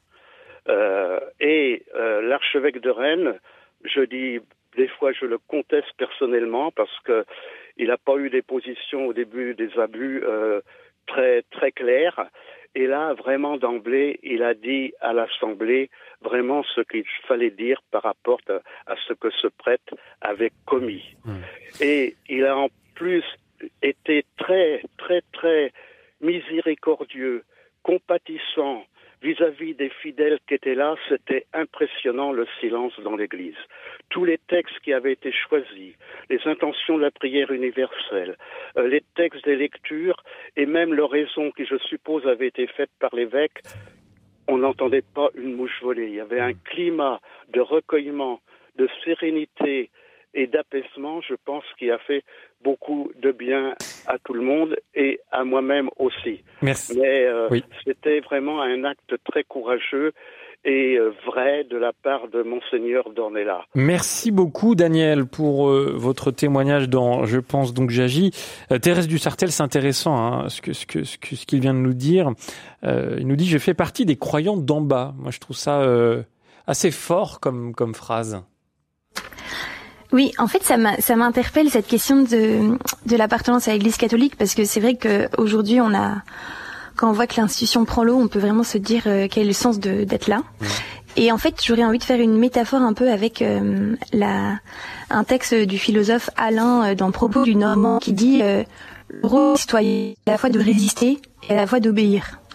L'archevêque de Rennes, je dis, des fois je le conteste personnellement parce que il n'a pas eu des positions au début des abus très très claires. Et là, vraiment d'emblée, il a dit à l'Assemblée vraiment ce qu'il fallait dire par rapport à ce que ce prêtre avait commis. Et il a en plus été très, très, très miséricordieux, compatissant vis-à-vis des fidèles qui étaient là. C'était impressionnant le silence dans l'Église. Tous les textes qui avaient été choisis, les intentions de la prière universelle, les textes des lectures et même l'oraison qui, je suppose, avait été faite par l'évêque, on n'entendait pas une mouche voler. Il y avait un climat de recueillement, de sérénité et d'apaisement, je pense, qui a fait beaucoup de bien à tout le monde et à moi-même aussi. Merci. Mais c'était vraiment un acte très courageux et vrai de la part de Monseigneur d'Ornella. Merci beaucoup Daniel pour votre témoignage dans Je pense donc j'agis. Thérèse Dussartel, c'est intéressant ce qu'il vient de nous dire. Il nous dit je fais partie des croyants d'en bas. Moi je trouve ça assez fort comme phrase. Oui, en fait, ça m'interpelle cette question de l'appartenance à l'Église catholique parce que c'est vrai qu'aujourd'hui quand on voit que l'institution prend l'eau, on peut vraiment se dire quel est le sens d'être là. Et en fait, j'aurais envie de faire une métaphore un peu avec un texte du philosophe Alain dans Propos du Normand qui dit le rôle du citoyen est à la fois de résister et à la fois d'obéir.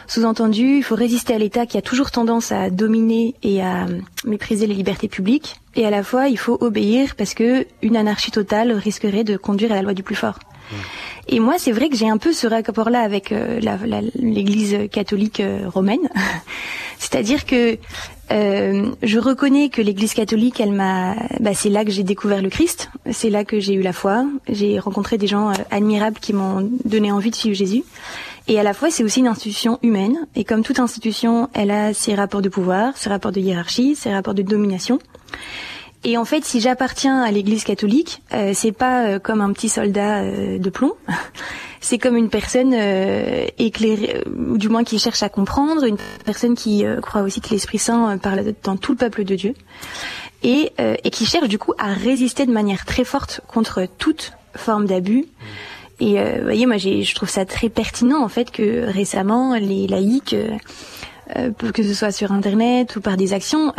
Sous-entendu, il faut résister à l'État qui a toujours tendance à dominer et à mépriser les libertés publiques. Et à la fois, il faut obéir parce que une anarchie totale risquerait de conduire à la loi du plus fort. Et moi, c'est vrai que j'ai un peu ce rapport-là avec l'Église catholique romaine. C'est-à-dire que je reconnais que l'Église catholique, c'est là que j'ai découvert le Christ, c'est là que j'ai eu la foi, j'ai rencontré des gens admirables qui m'ont donné envie de suivre Jésus. Et à la fois, c'est aussi une institution humaine. Et comme toute institution, elle a ses rapports de pouvoir, ses rapports de hiérarchie, ses rapports de domination. Et en fait, si j'appartiens à l'Église catholique, c'est pas comme un petit soldat de plomb. C'est comme une personne éclairée, ou du moins qui cherche à comprendre, une personne qui croit aussi que l'Esprit Saint parle dans tout le peuple de Dieu, et qui cherche du coup à résister de manière très forte contre toute forme d'abus. Et vous voyez, moi, je trouve ça très pertinent en fait que récemment les laïcs, que ce soit sur Internet ou par des actions,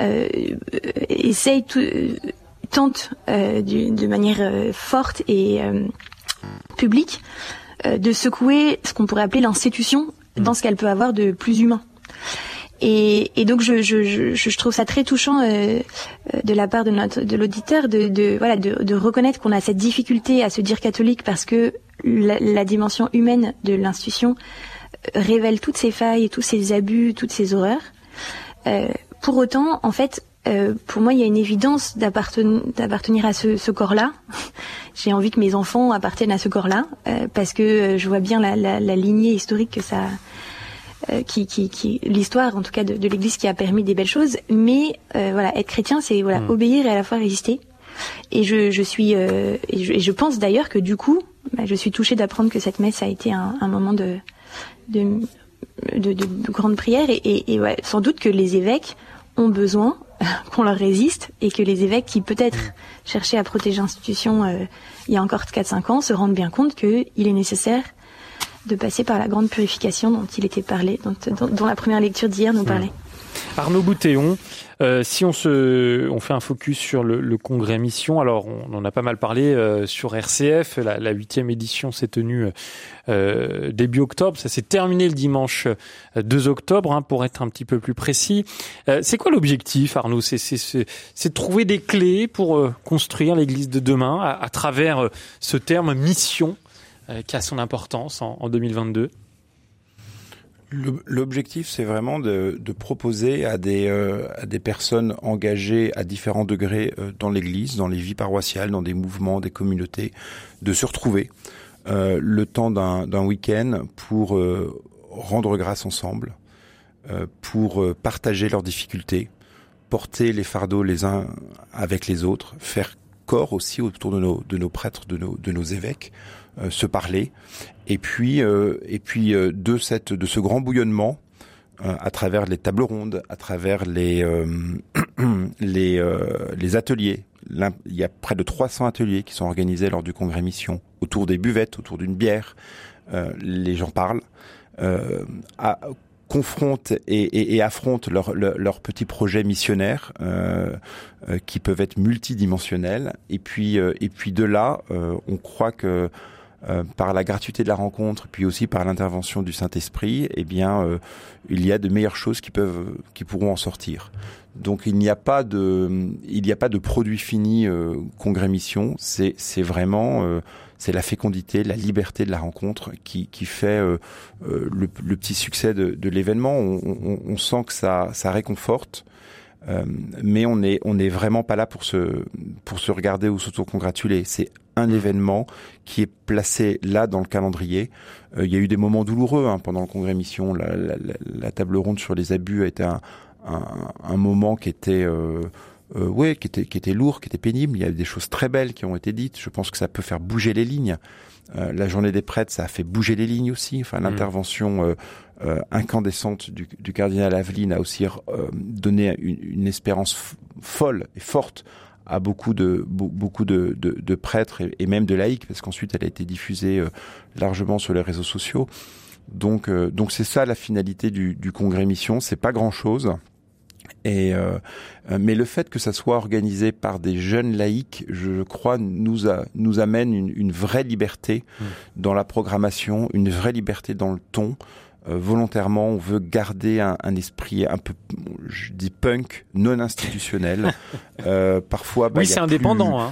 tentent de manière forte et publique de secouer ce qu'on pourrait appeler l'institution dans ce qu'elle peut avoir de plus humain. Et donc je trouve ça très touchant de la part de l'auditeur de reconnaître qu'on a cette difficulté à se dire catholique parce que la dimension humaine de l'institution révèle toutes ces failles, tous ces abus, toutes ces horreurs. Pour autant, en fait, pour moi, il y a une évidence d'appartenir à ce corps-là. J'ai envie que mes enfants appartiennent à ce corps-là, parce que je vois bien la lignée historique que ça, l'histoire, en tout cas, de l'Église qui a permis des belles choses. Mais être chrétien, c'est obéir et à la fois résister. Et je pense d'ailleurs que du coup, je suis touchée d'apprendre que cette messe a été un moment de grande prière et sans doute que les évêques ont besoin qu'on leur résiste et que les évêques qui peut-être cherchaient à protéger l'institution il y a encore 4-5 ans se rendent bien compte qu'il est nécessaire de passer par la grande purification dont il était parlé, dont la première lecture d'hier nous parlait. Arnaud Boutéon, si on fait un focus sur le congrès Mission, alors on en a pas mal parlé sur RCF, la 8e édition s'est tenue début octobre, ça s'est terminé le dimanche 2 octobre, pour être un petit peu plus précis. C'est quoi l'objectif, Arnaud ? C'est de trouver des clés pour construire l'Église de demain à travers ce terme mission qui a son importance en 2022 ? L'objectif, c'est vraiment de proposer à des personnes engagées à différents degrés dans l'Église, dans les vies paroissiales, dans des mouvements, des communautés, de se retrouver le temps d'un week-end pour rendre grâce ensemble, pour partager leurs difficultés, porter les fardeaux les uns avec les autres, faire corps aussi autour de nos prêtres, de nos évêques, se parler, et puis de ce grand bouillonnement à travers les tables rondes, à travers les ateliers. Il y a près de 300 ateliers qui sont organisés lors du congrès Mission autour des buvettes, autour d'une bière. Les gens parlent, confrontent et affrontent leurs petits projets missionnaires qui peuvent être multidimensionnels. Et puis de là, on croit que par la gratuité de la rencontre, puis aussi par l'intervention du Saint-Esprit, il y a de meilleures choses qui pourront en sortir. Donc il n'y a pas de produit fini congrès Mission. C'est vraiment c'est la fécondité, la liberté de la rencontre qui fait le petit succès de l'événement. On sent que ça réconforte. Mais on est vraiment pas là pour se regarder ou s'auto-congratuler. C'est un événement qui est placé là dans le calendrier. Il y a eu des moments douloureux pendant le congrès Mission. La table ronde sur les abus a été un moment qui était qui était lourd, qui était pénible. Il y a des choses très belles qui ont été dites. Je pense que ça peut faire bouger les lignes. La journée des prêtres, ça a fait bouger les lignes aussi. Enfin, l'intervention incandescente du cardinal Aveline a aussi donné une espérance folle et forte à beaucoup de prêtres et même de laïcs, parce qu'ensuite elle a été diffusée largement sur les réseaux sociaux. Donc c'est ça la finalité du congrès Mission. C'est pas grand chose. Mais le fait que ça soit organisé par des jeunes laïcs, je crois, nous amène une vraie liberté dans la programmation, une vraie liberté dans le ton, volontairement, on veut garder un esprit un peu, je dis punk, non institutionnel. Parfois, oui, c'est indépendant.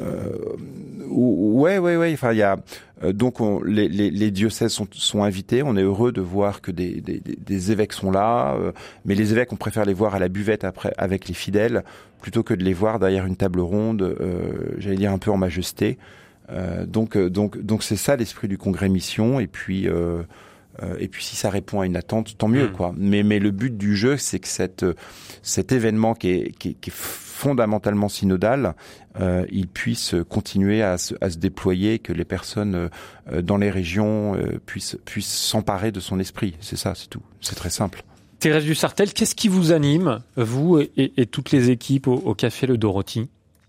Ouais. Enfin, il y a donc les diocèses sont invités. On est heureux de voir que des évêques sont là, mais les évêques, on préfère les voir à la buvette après avec les fidèles plutôt que de les voir derrière une table ronde. J'allais dire un peu en majesté. Donc c'est ça l'esprit du congrès mission. Et puis si ça répond à une attente, tant mieux, quoi. Mais le but du jeu, c'est que cet événement qui est fondamentalement synodal, il puisse continuer à se déployer, que les personnes dans les régions puissent s'emparer de son esprit. C'est ça, c'est tout. C'est très simple. Thérèse Dussartel, qu'est-ce qui vous anime, vous et toutes les équipes au Café Le Dorothy?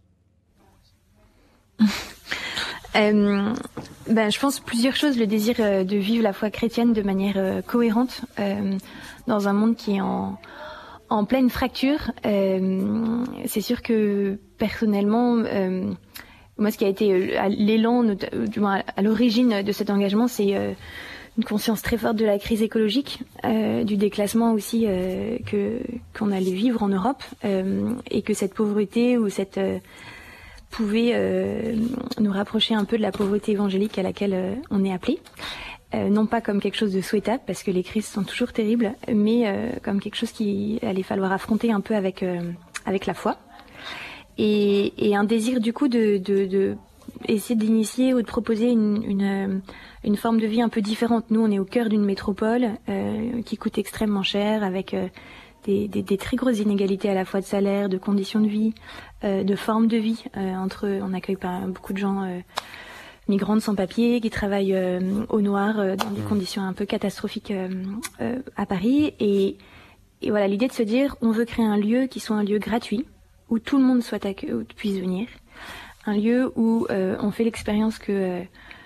Je pense plusieurs choses. Le désir de vivre la foi chrétienne de manière cohérente dans un monde qui est en pleine fracture. C'est sûr que personnellement, moi, ce qui a été l'élan, du moins à l'origine de cet engagement, c'est une conscience très forte de la crise écologique, du déclassement aussi qu'on allait vivre en Europe, et que cette pauvreté ou cette pouvait nous rapprocher un peu de la pauvreté évangélique à laquelle on est appelé. Non pas comme quelque chose de souhaitable, parce que les crises sont toujours terribles, mais comme quelque chose qu'il allait falloir affronter un peu avec la foi. Et un désir du coup de essayer d'initier ou de proposer une forme de vie un peu différente. Nous, on est au cœur d'une métropole qui coûte extrêmement cher, avec des très grosses inégalités à la fois de salaire, de conditions de vie, de forme de vie. On accueille beaucoup de gens migrants sans papier qui travaillent au noir dans des conditions un peu catastrophiques à Paris. Et voilà, l'idée de se dire, on veut créer un lieu qui soit un lieu gratuit, où tout le monde puisse venir. Un lieu où on fait l'expérience que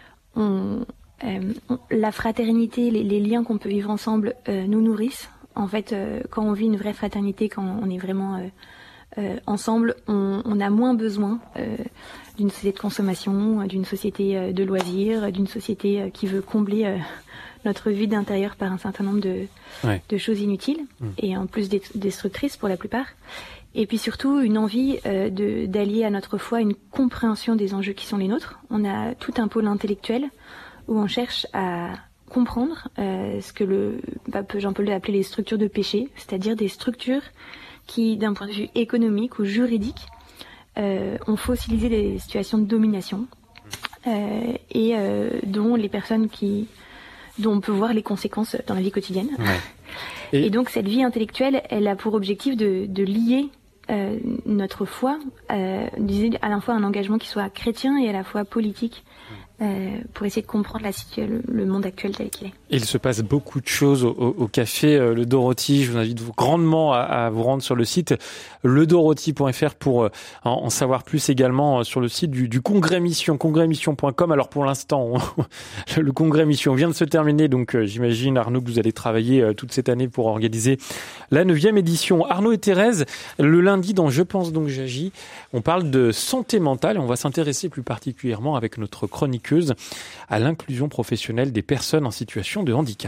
la fraternité, les liens qu'on peut vivre ensemble nous nourrissent. En fait, quand on vit une vraie fraternité, quand on est vraiment ensemble, on a moins besoin d'une société de consommation, d'une société de loisirs, d'une société qui veut combler notre vide intérieur par un certain nombre de choses inutiles et en plus destructrices pour la plupart. Et puis surtout une envie d'allier à notre foi une compréhension des enjeux qui sont les nôtres. On a tout un pôle intellectuel où on cherche à comprendre ce que Jean-Paul a appelé les structures de péché, c'est-à-dire des structures qui, d'un point de vue économique ou juridique, ont fossilisé des situations de domination et dont on peut voir les conséquences dans la vie quotidienne. Ouais. Et donc cette vie intellectuelle, elle a pour objectif de lier notre foi, à la fois un engagement qui soit chrétien et à la fois politique, pour essayer de comprendre le monde actuel tel qu'il est. Il se passe beaucoup de choses au Café Le Dorothy. Je vous invite grandement à vous rendre sur le site ledorothy.fr pour en savoir plus, également sur le site du Congrès Mission, congrèsmission.com. Alors pour l'instant, le Congrès Mission vient de se terminer, donc j'imagine, Arnaud, que vous allez travailler toute cette année pour organiser la 9e édition. Arnaud et Thérèse, le lundi dans Je pense donc j'agis, on parle de santé mentale et on va s'intéresser plus particulièrement avec notre chroniqueuse à l'inclusion professionnelle des personnes en situation de handicap.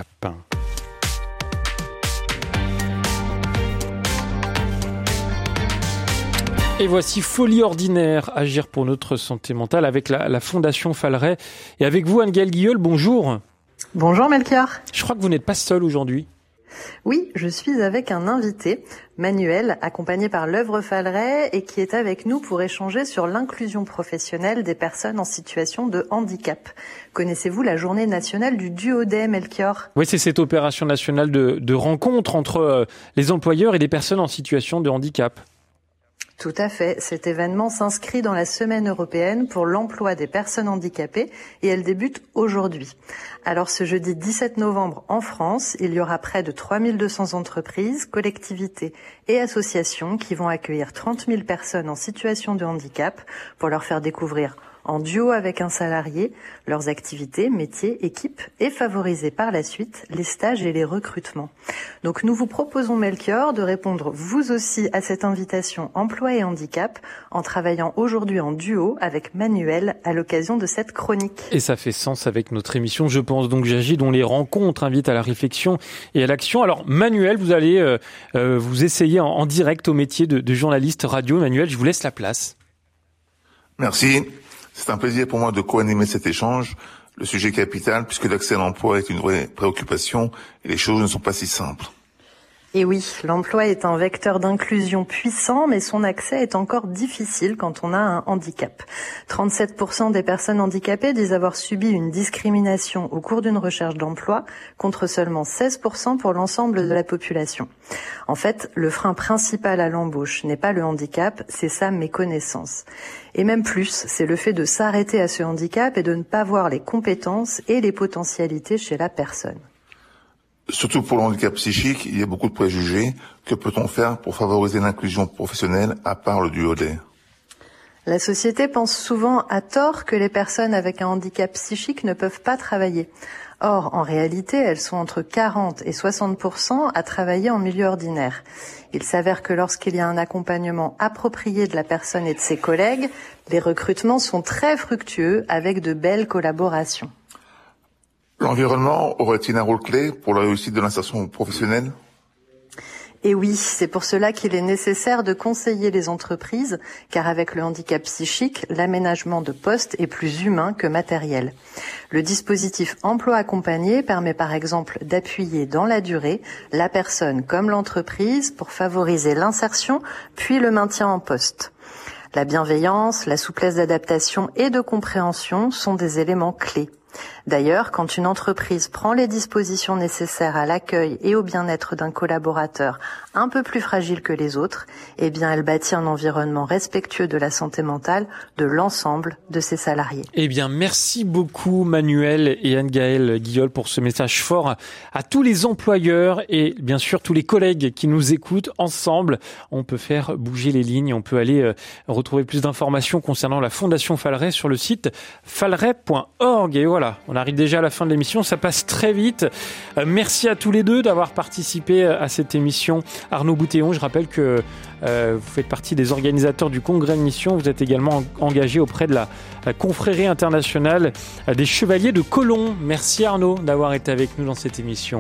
Et voici Folie ordinaire, agir pour notre santé mentale avec la Fondation Falleret. Et avec vous, Anne-Gaëlle Guilleul, bonjour. Bonjour Melchior. Je crois que vous n'êtes pas seul aujourd'hui. Oui, je suis avec un invité, Manuel, accompagné par l'œuvre Falleret et qui est avec nous pour échanger sur l'inclusion professionnelle des personnes en situation de handicap. Connaissez-vous la journée nationale du duodé, Melchior ? Oui, c'est cette opération nationale de rencontre entre les employeurs et les personnes en situation de handicap. Tout à fait. Cet événement s'inscrit dans la Semaine européenne pour l'emploi des personnes handicapées et elle débute aujourd'hui. Alors ce jeudi 17 novembre en France, il y aura près de 3200 entreprises, collectivités et associations qui vont accueillir 30 000 personnes en situation de handicap pour leur faire découvrir en duo avec un salarié, leurs activités, métiers, équipes et favoriser par la suite les stages et les recrutements. Donc nous vous proposons, Melchior, de répondre vous aussi à cette invitation emploi et handicap en travaillant aujourd'hui en duo avec Manuel à l'occasion de cette chronique. Et ça fait sens avec notre émission Je pense donc j'agis, dont les rencontres invitent à la réflexion et à l'action. Alors Manuel, vous allez vous essayer en direct au métier de journaliste radio. Manuel, je vous laisse la place. Merci. C'est un plaisir pour moi de co-animer cet échange. Le sujet est capital puisque l'accès à l'emploi est une vraie préoccupation et les choses ne sont pas si simples. Et oui, l'emploi est un vecteur d'inclusion puissant, mais son accès est encore difficile quand on a un handicap. 37% des personnes handicapées disent avoir subi une discrimination au cours d'une recherche d'emploi, contre seulement 16% pour l'ensemble de la population. En fait, le frein principal à l'embauche n'est pas le handicap, c'est sa méconnaissance. Et même plus, c'est le fait de s'arrêter à ce handicap et de ne pas voir les compétences et les potentialités chez la personne. Surtout pour le handicap psychique, il y a beaucoup de préjugés. Que peut-on faire pour favoriser l'inclusion professionnelle à part le duo d'air ? La société pense souvent à tort que les personnes avec un handicap psychique ne peuvent pas travailler. Or, en réalité, elles sont entre 40 et 60% à travailler en milieu ordinaire. Il s'avère que lorsqu'il y a un accompagnement approprié de la personne et de ses collègues, les recrutements sont très fructueux avec de belles collaborations. L'environnement aurait-il un rôle clé pour la réussite de l'insertion professionnelle ? Et oui, c'est pour cela qu'il est nécessaire de conseiller les entreprises, car avec le handicap psychique, l'aménagement de postes est plus humain que matériel. Le dispositif emploi accompagné permet par exemple d'appuyer dans la durée la personne comme l'entreprise pour favoriser l'insertion puis le maintien en poste. La bienveillance, la souplesse d'adaptation et de compréhension sont des éléments clés. D'ailleurs, quand une entreprise prend les dispositions nécessaires à l'accueil et au bien-être d'un collaborateur un peu plus fragile que les autres, eh bien, elle bâtit un environnement respectueux de la santé mentale de l'ensemble de ses salariés. Eh bien, merci beaucoup Manuel et Anne-Gaëlle Guillol pour ce message fort à tous les employeurs et bien sûr tous les collègues qui nous écoutent. Ensemble, on peut faire bouger les lignes. On peut aller retrouver plus d'informations concernant la Fondation Falleret sur le site falleret.org. Et voilà, on arrive déjà à la fin de l'émission, ça passe très vite. Merci à tous les deux d'avoir participé à cette émission. Arnaud Boutéon, je rappelle que vous faites partie des organisateurs du Congrès de Mission. Vous êtes également engagé auprès de la Confrérie internationale des Chevaliers de Colomb. Merci Arnaud d'avoir été avec nous dans cette émission.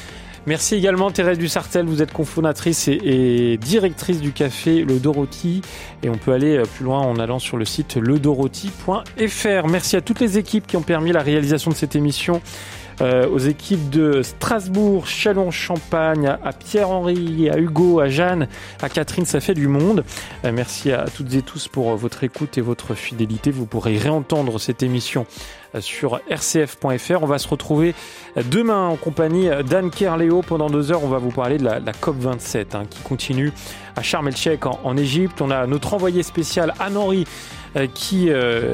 Merci également Thérèse Dussartel, vous êtes cofondatrice et directrice du café Le Dorothy et on peut aller plus loin en allant sur le site ledorothy.fr. Merci à toutes les équipes qui ont permis la réalisation de cette émission, aux équipes de Strasbourg, Châlons-Champagne, à Pierre-Henri, à Hugo, à Jeanne, à Catherine, ça fait du monde. Merci à toutes et tous pour votre écoute et votre fidélité. Vous pourrez réentendre cette émission sur rcf.fr. On va se retrouver demain en compagnie d'Anne Kerléo. Pendant 2 heures, on va vous parler de la COP27 qui continue à Sharm el-Sheikh en Égypte. On a notre envoyé spécial Anne-Henri qui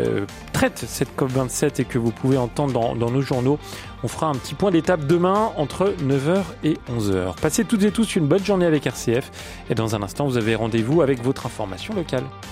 traite cette COP27 et que vous pouvez entendre dans nos journaux. On fera un petit point d'étape demain entre 9h et 11h. Passez toutes et tous une bonne journée avec RCF et dans un instant, vous avez rendez-vous avec votre information locale.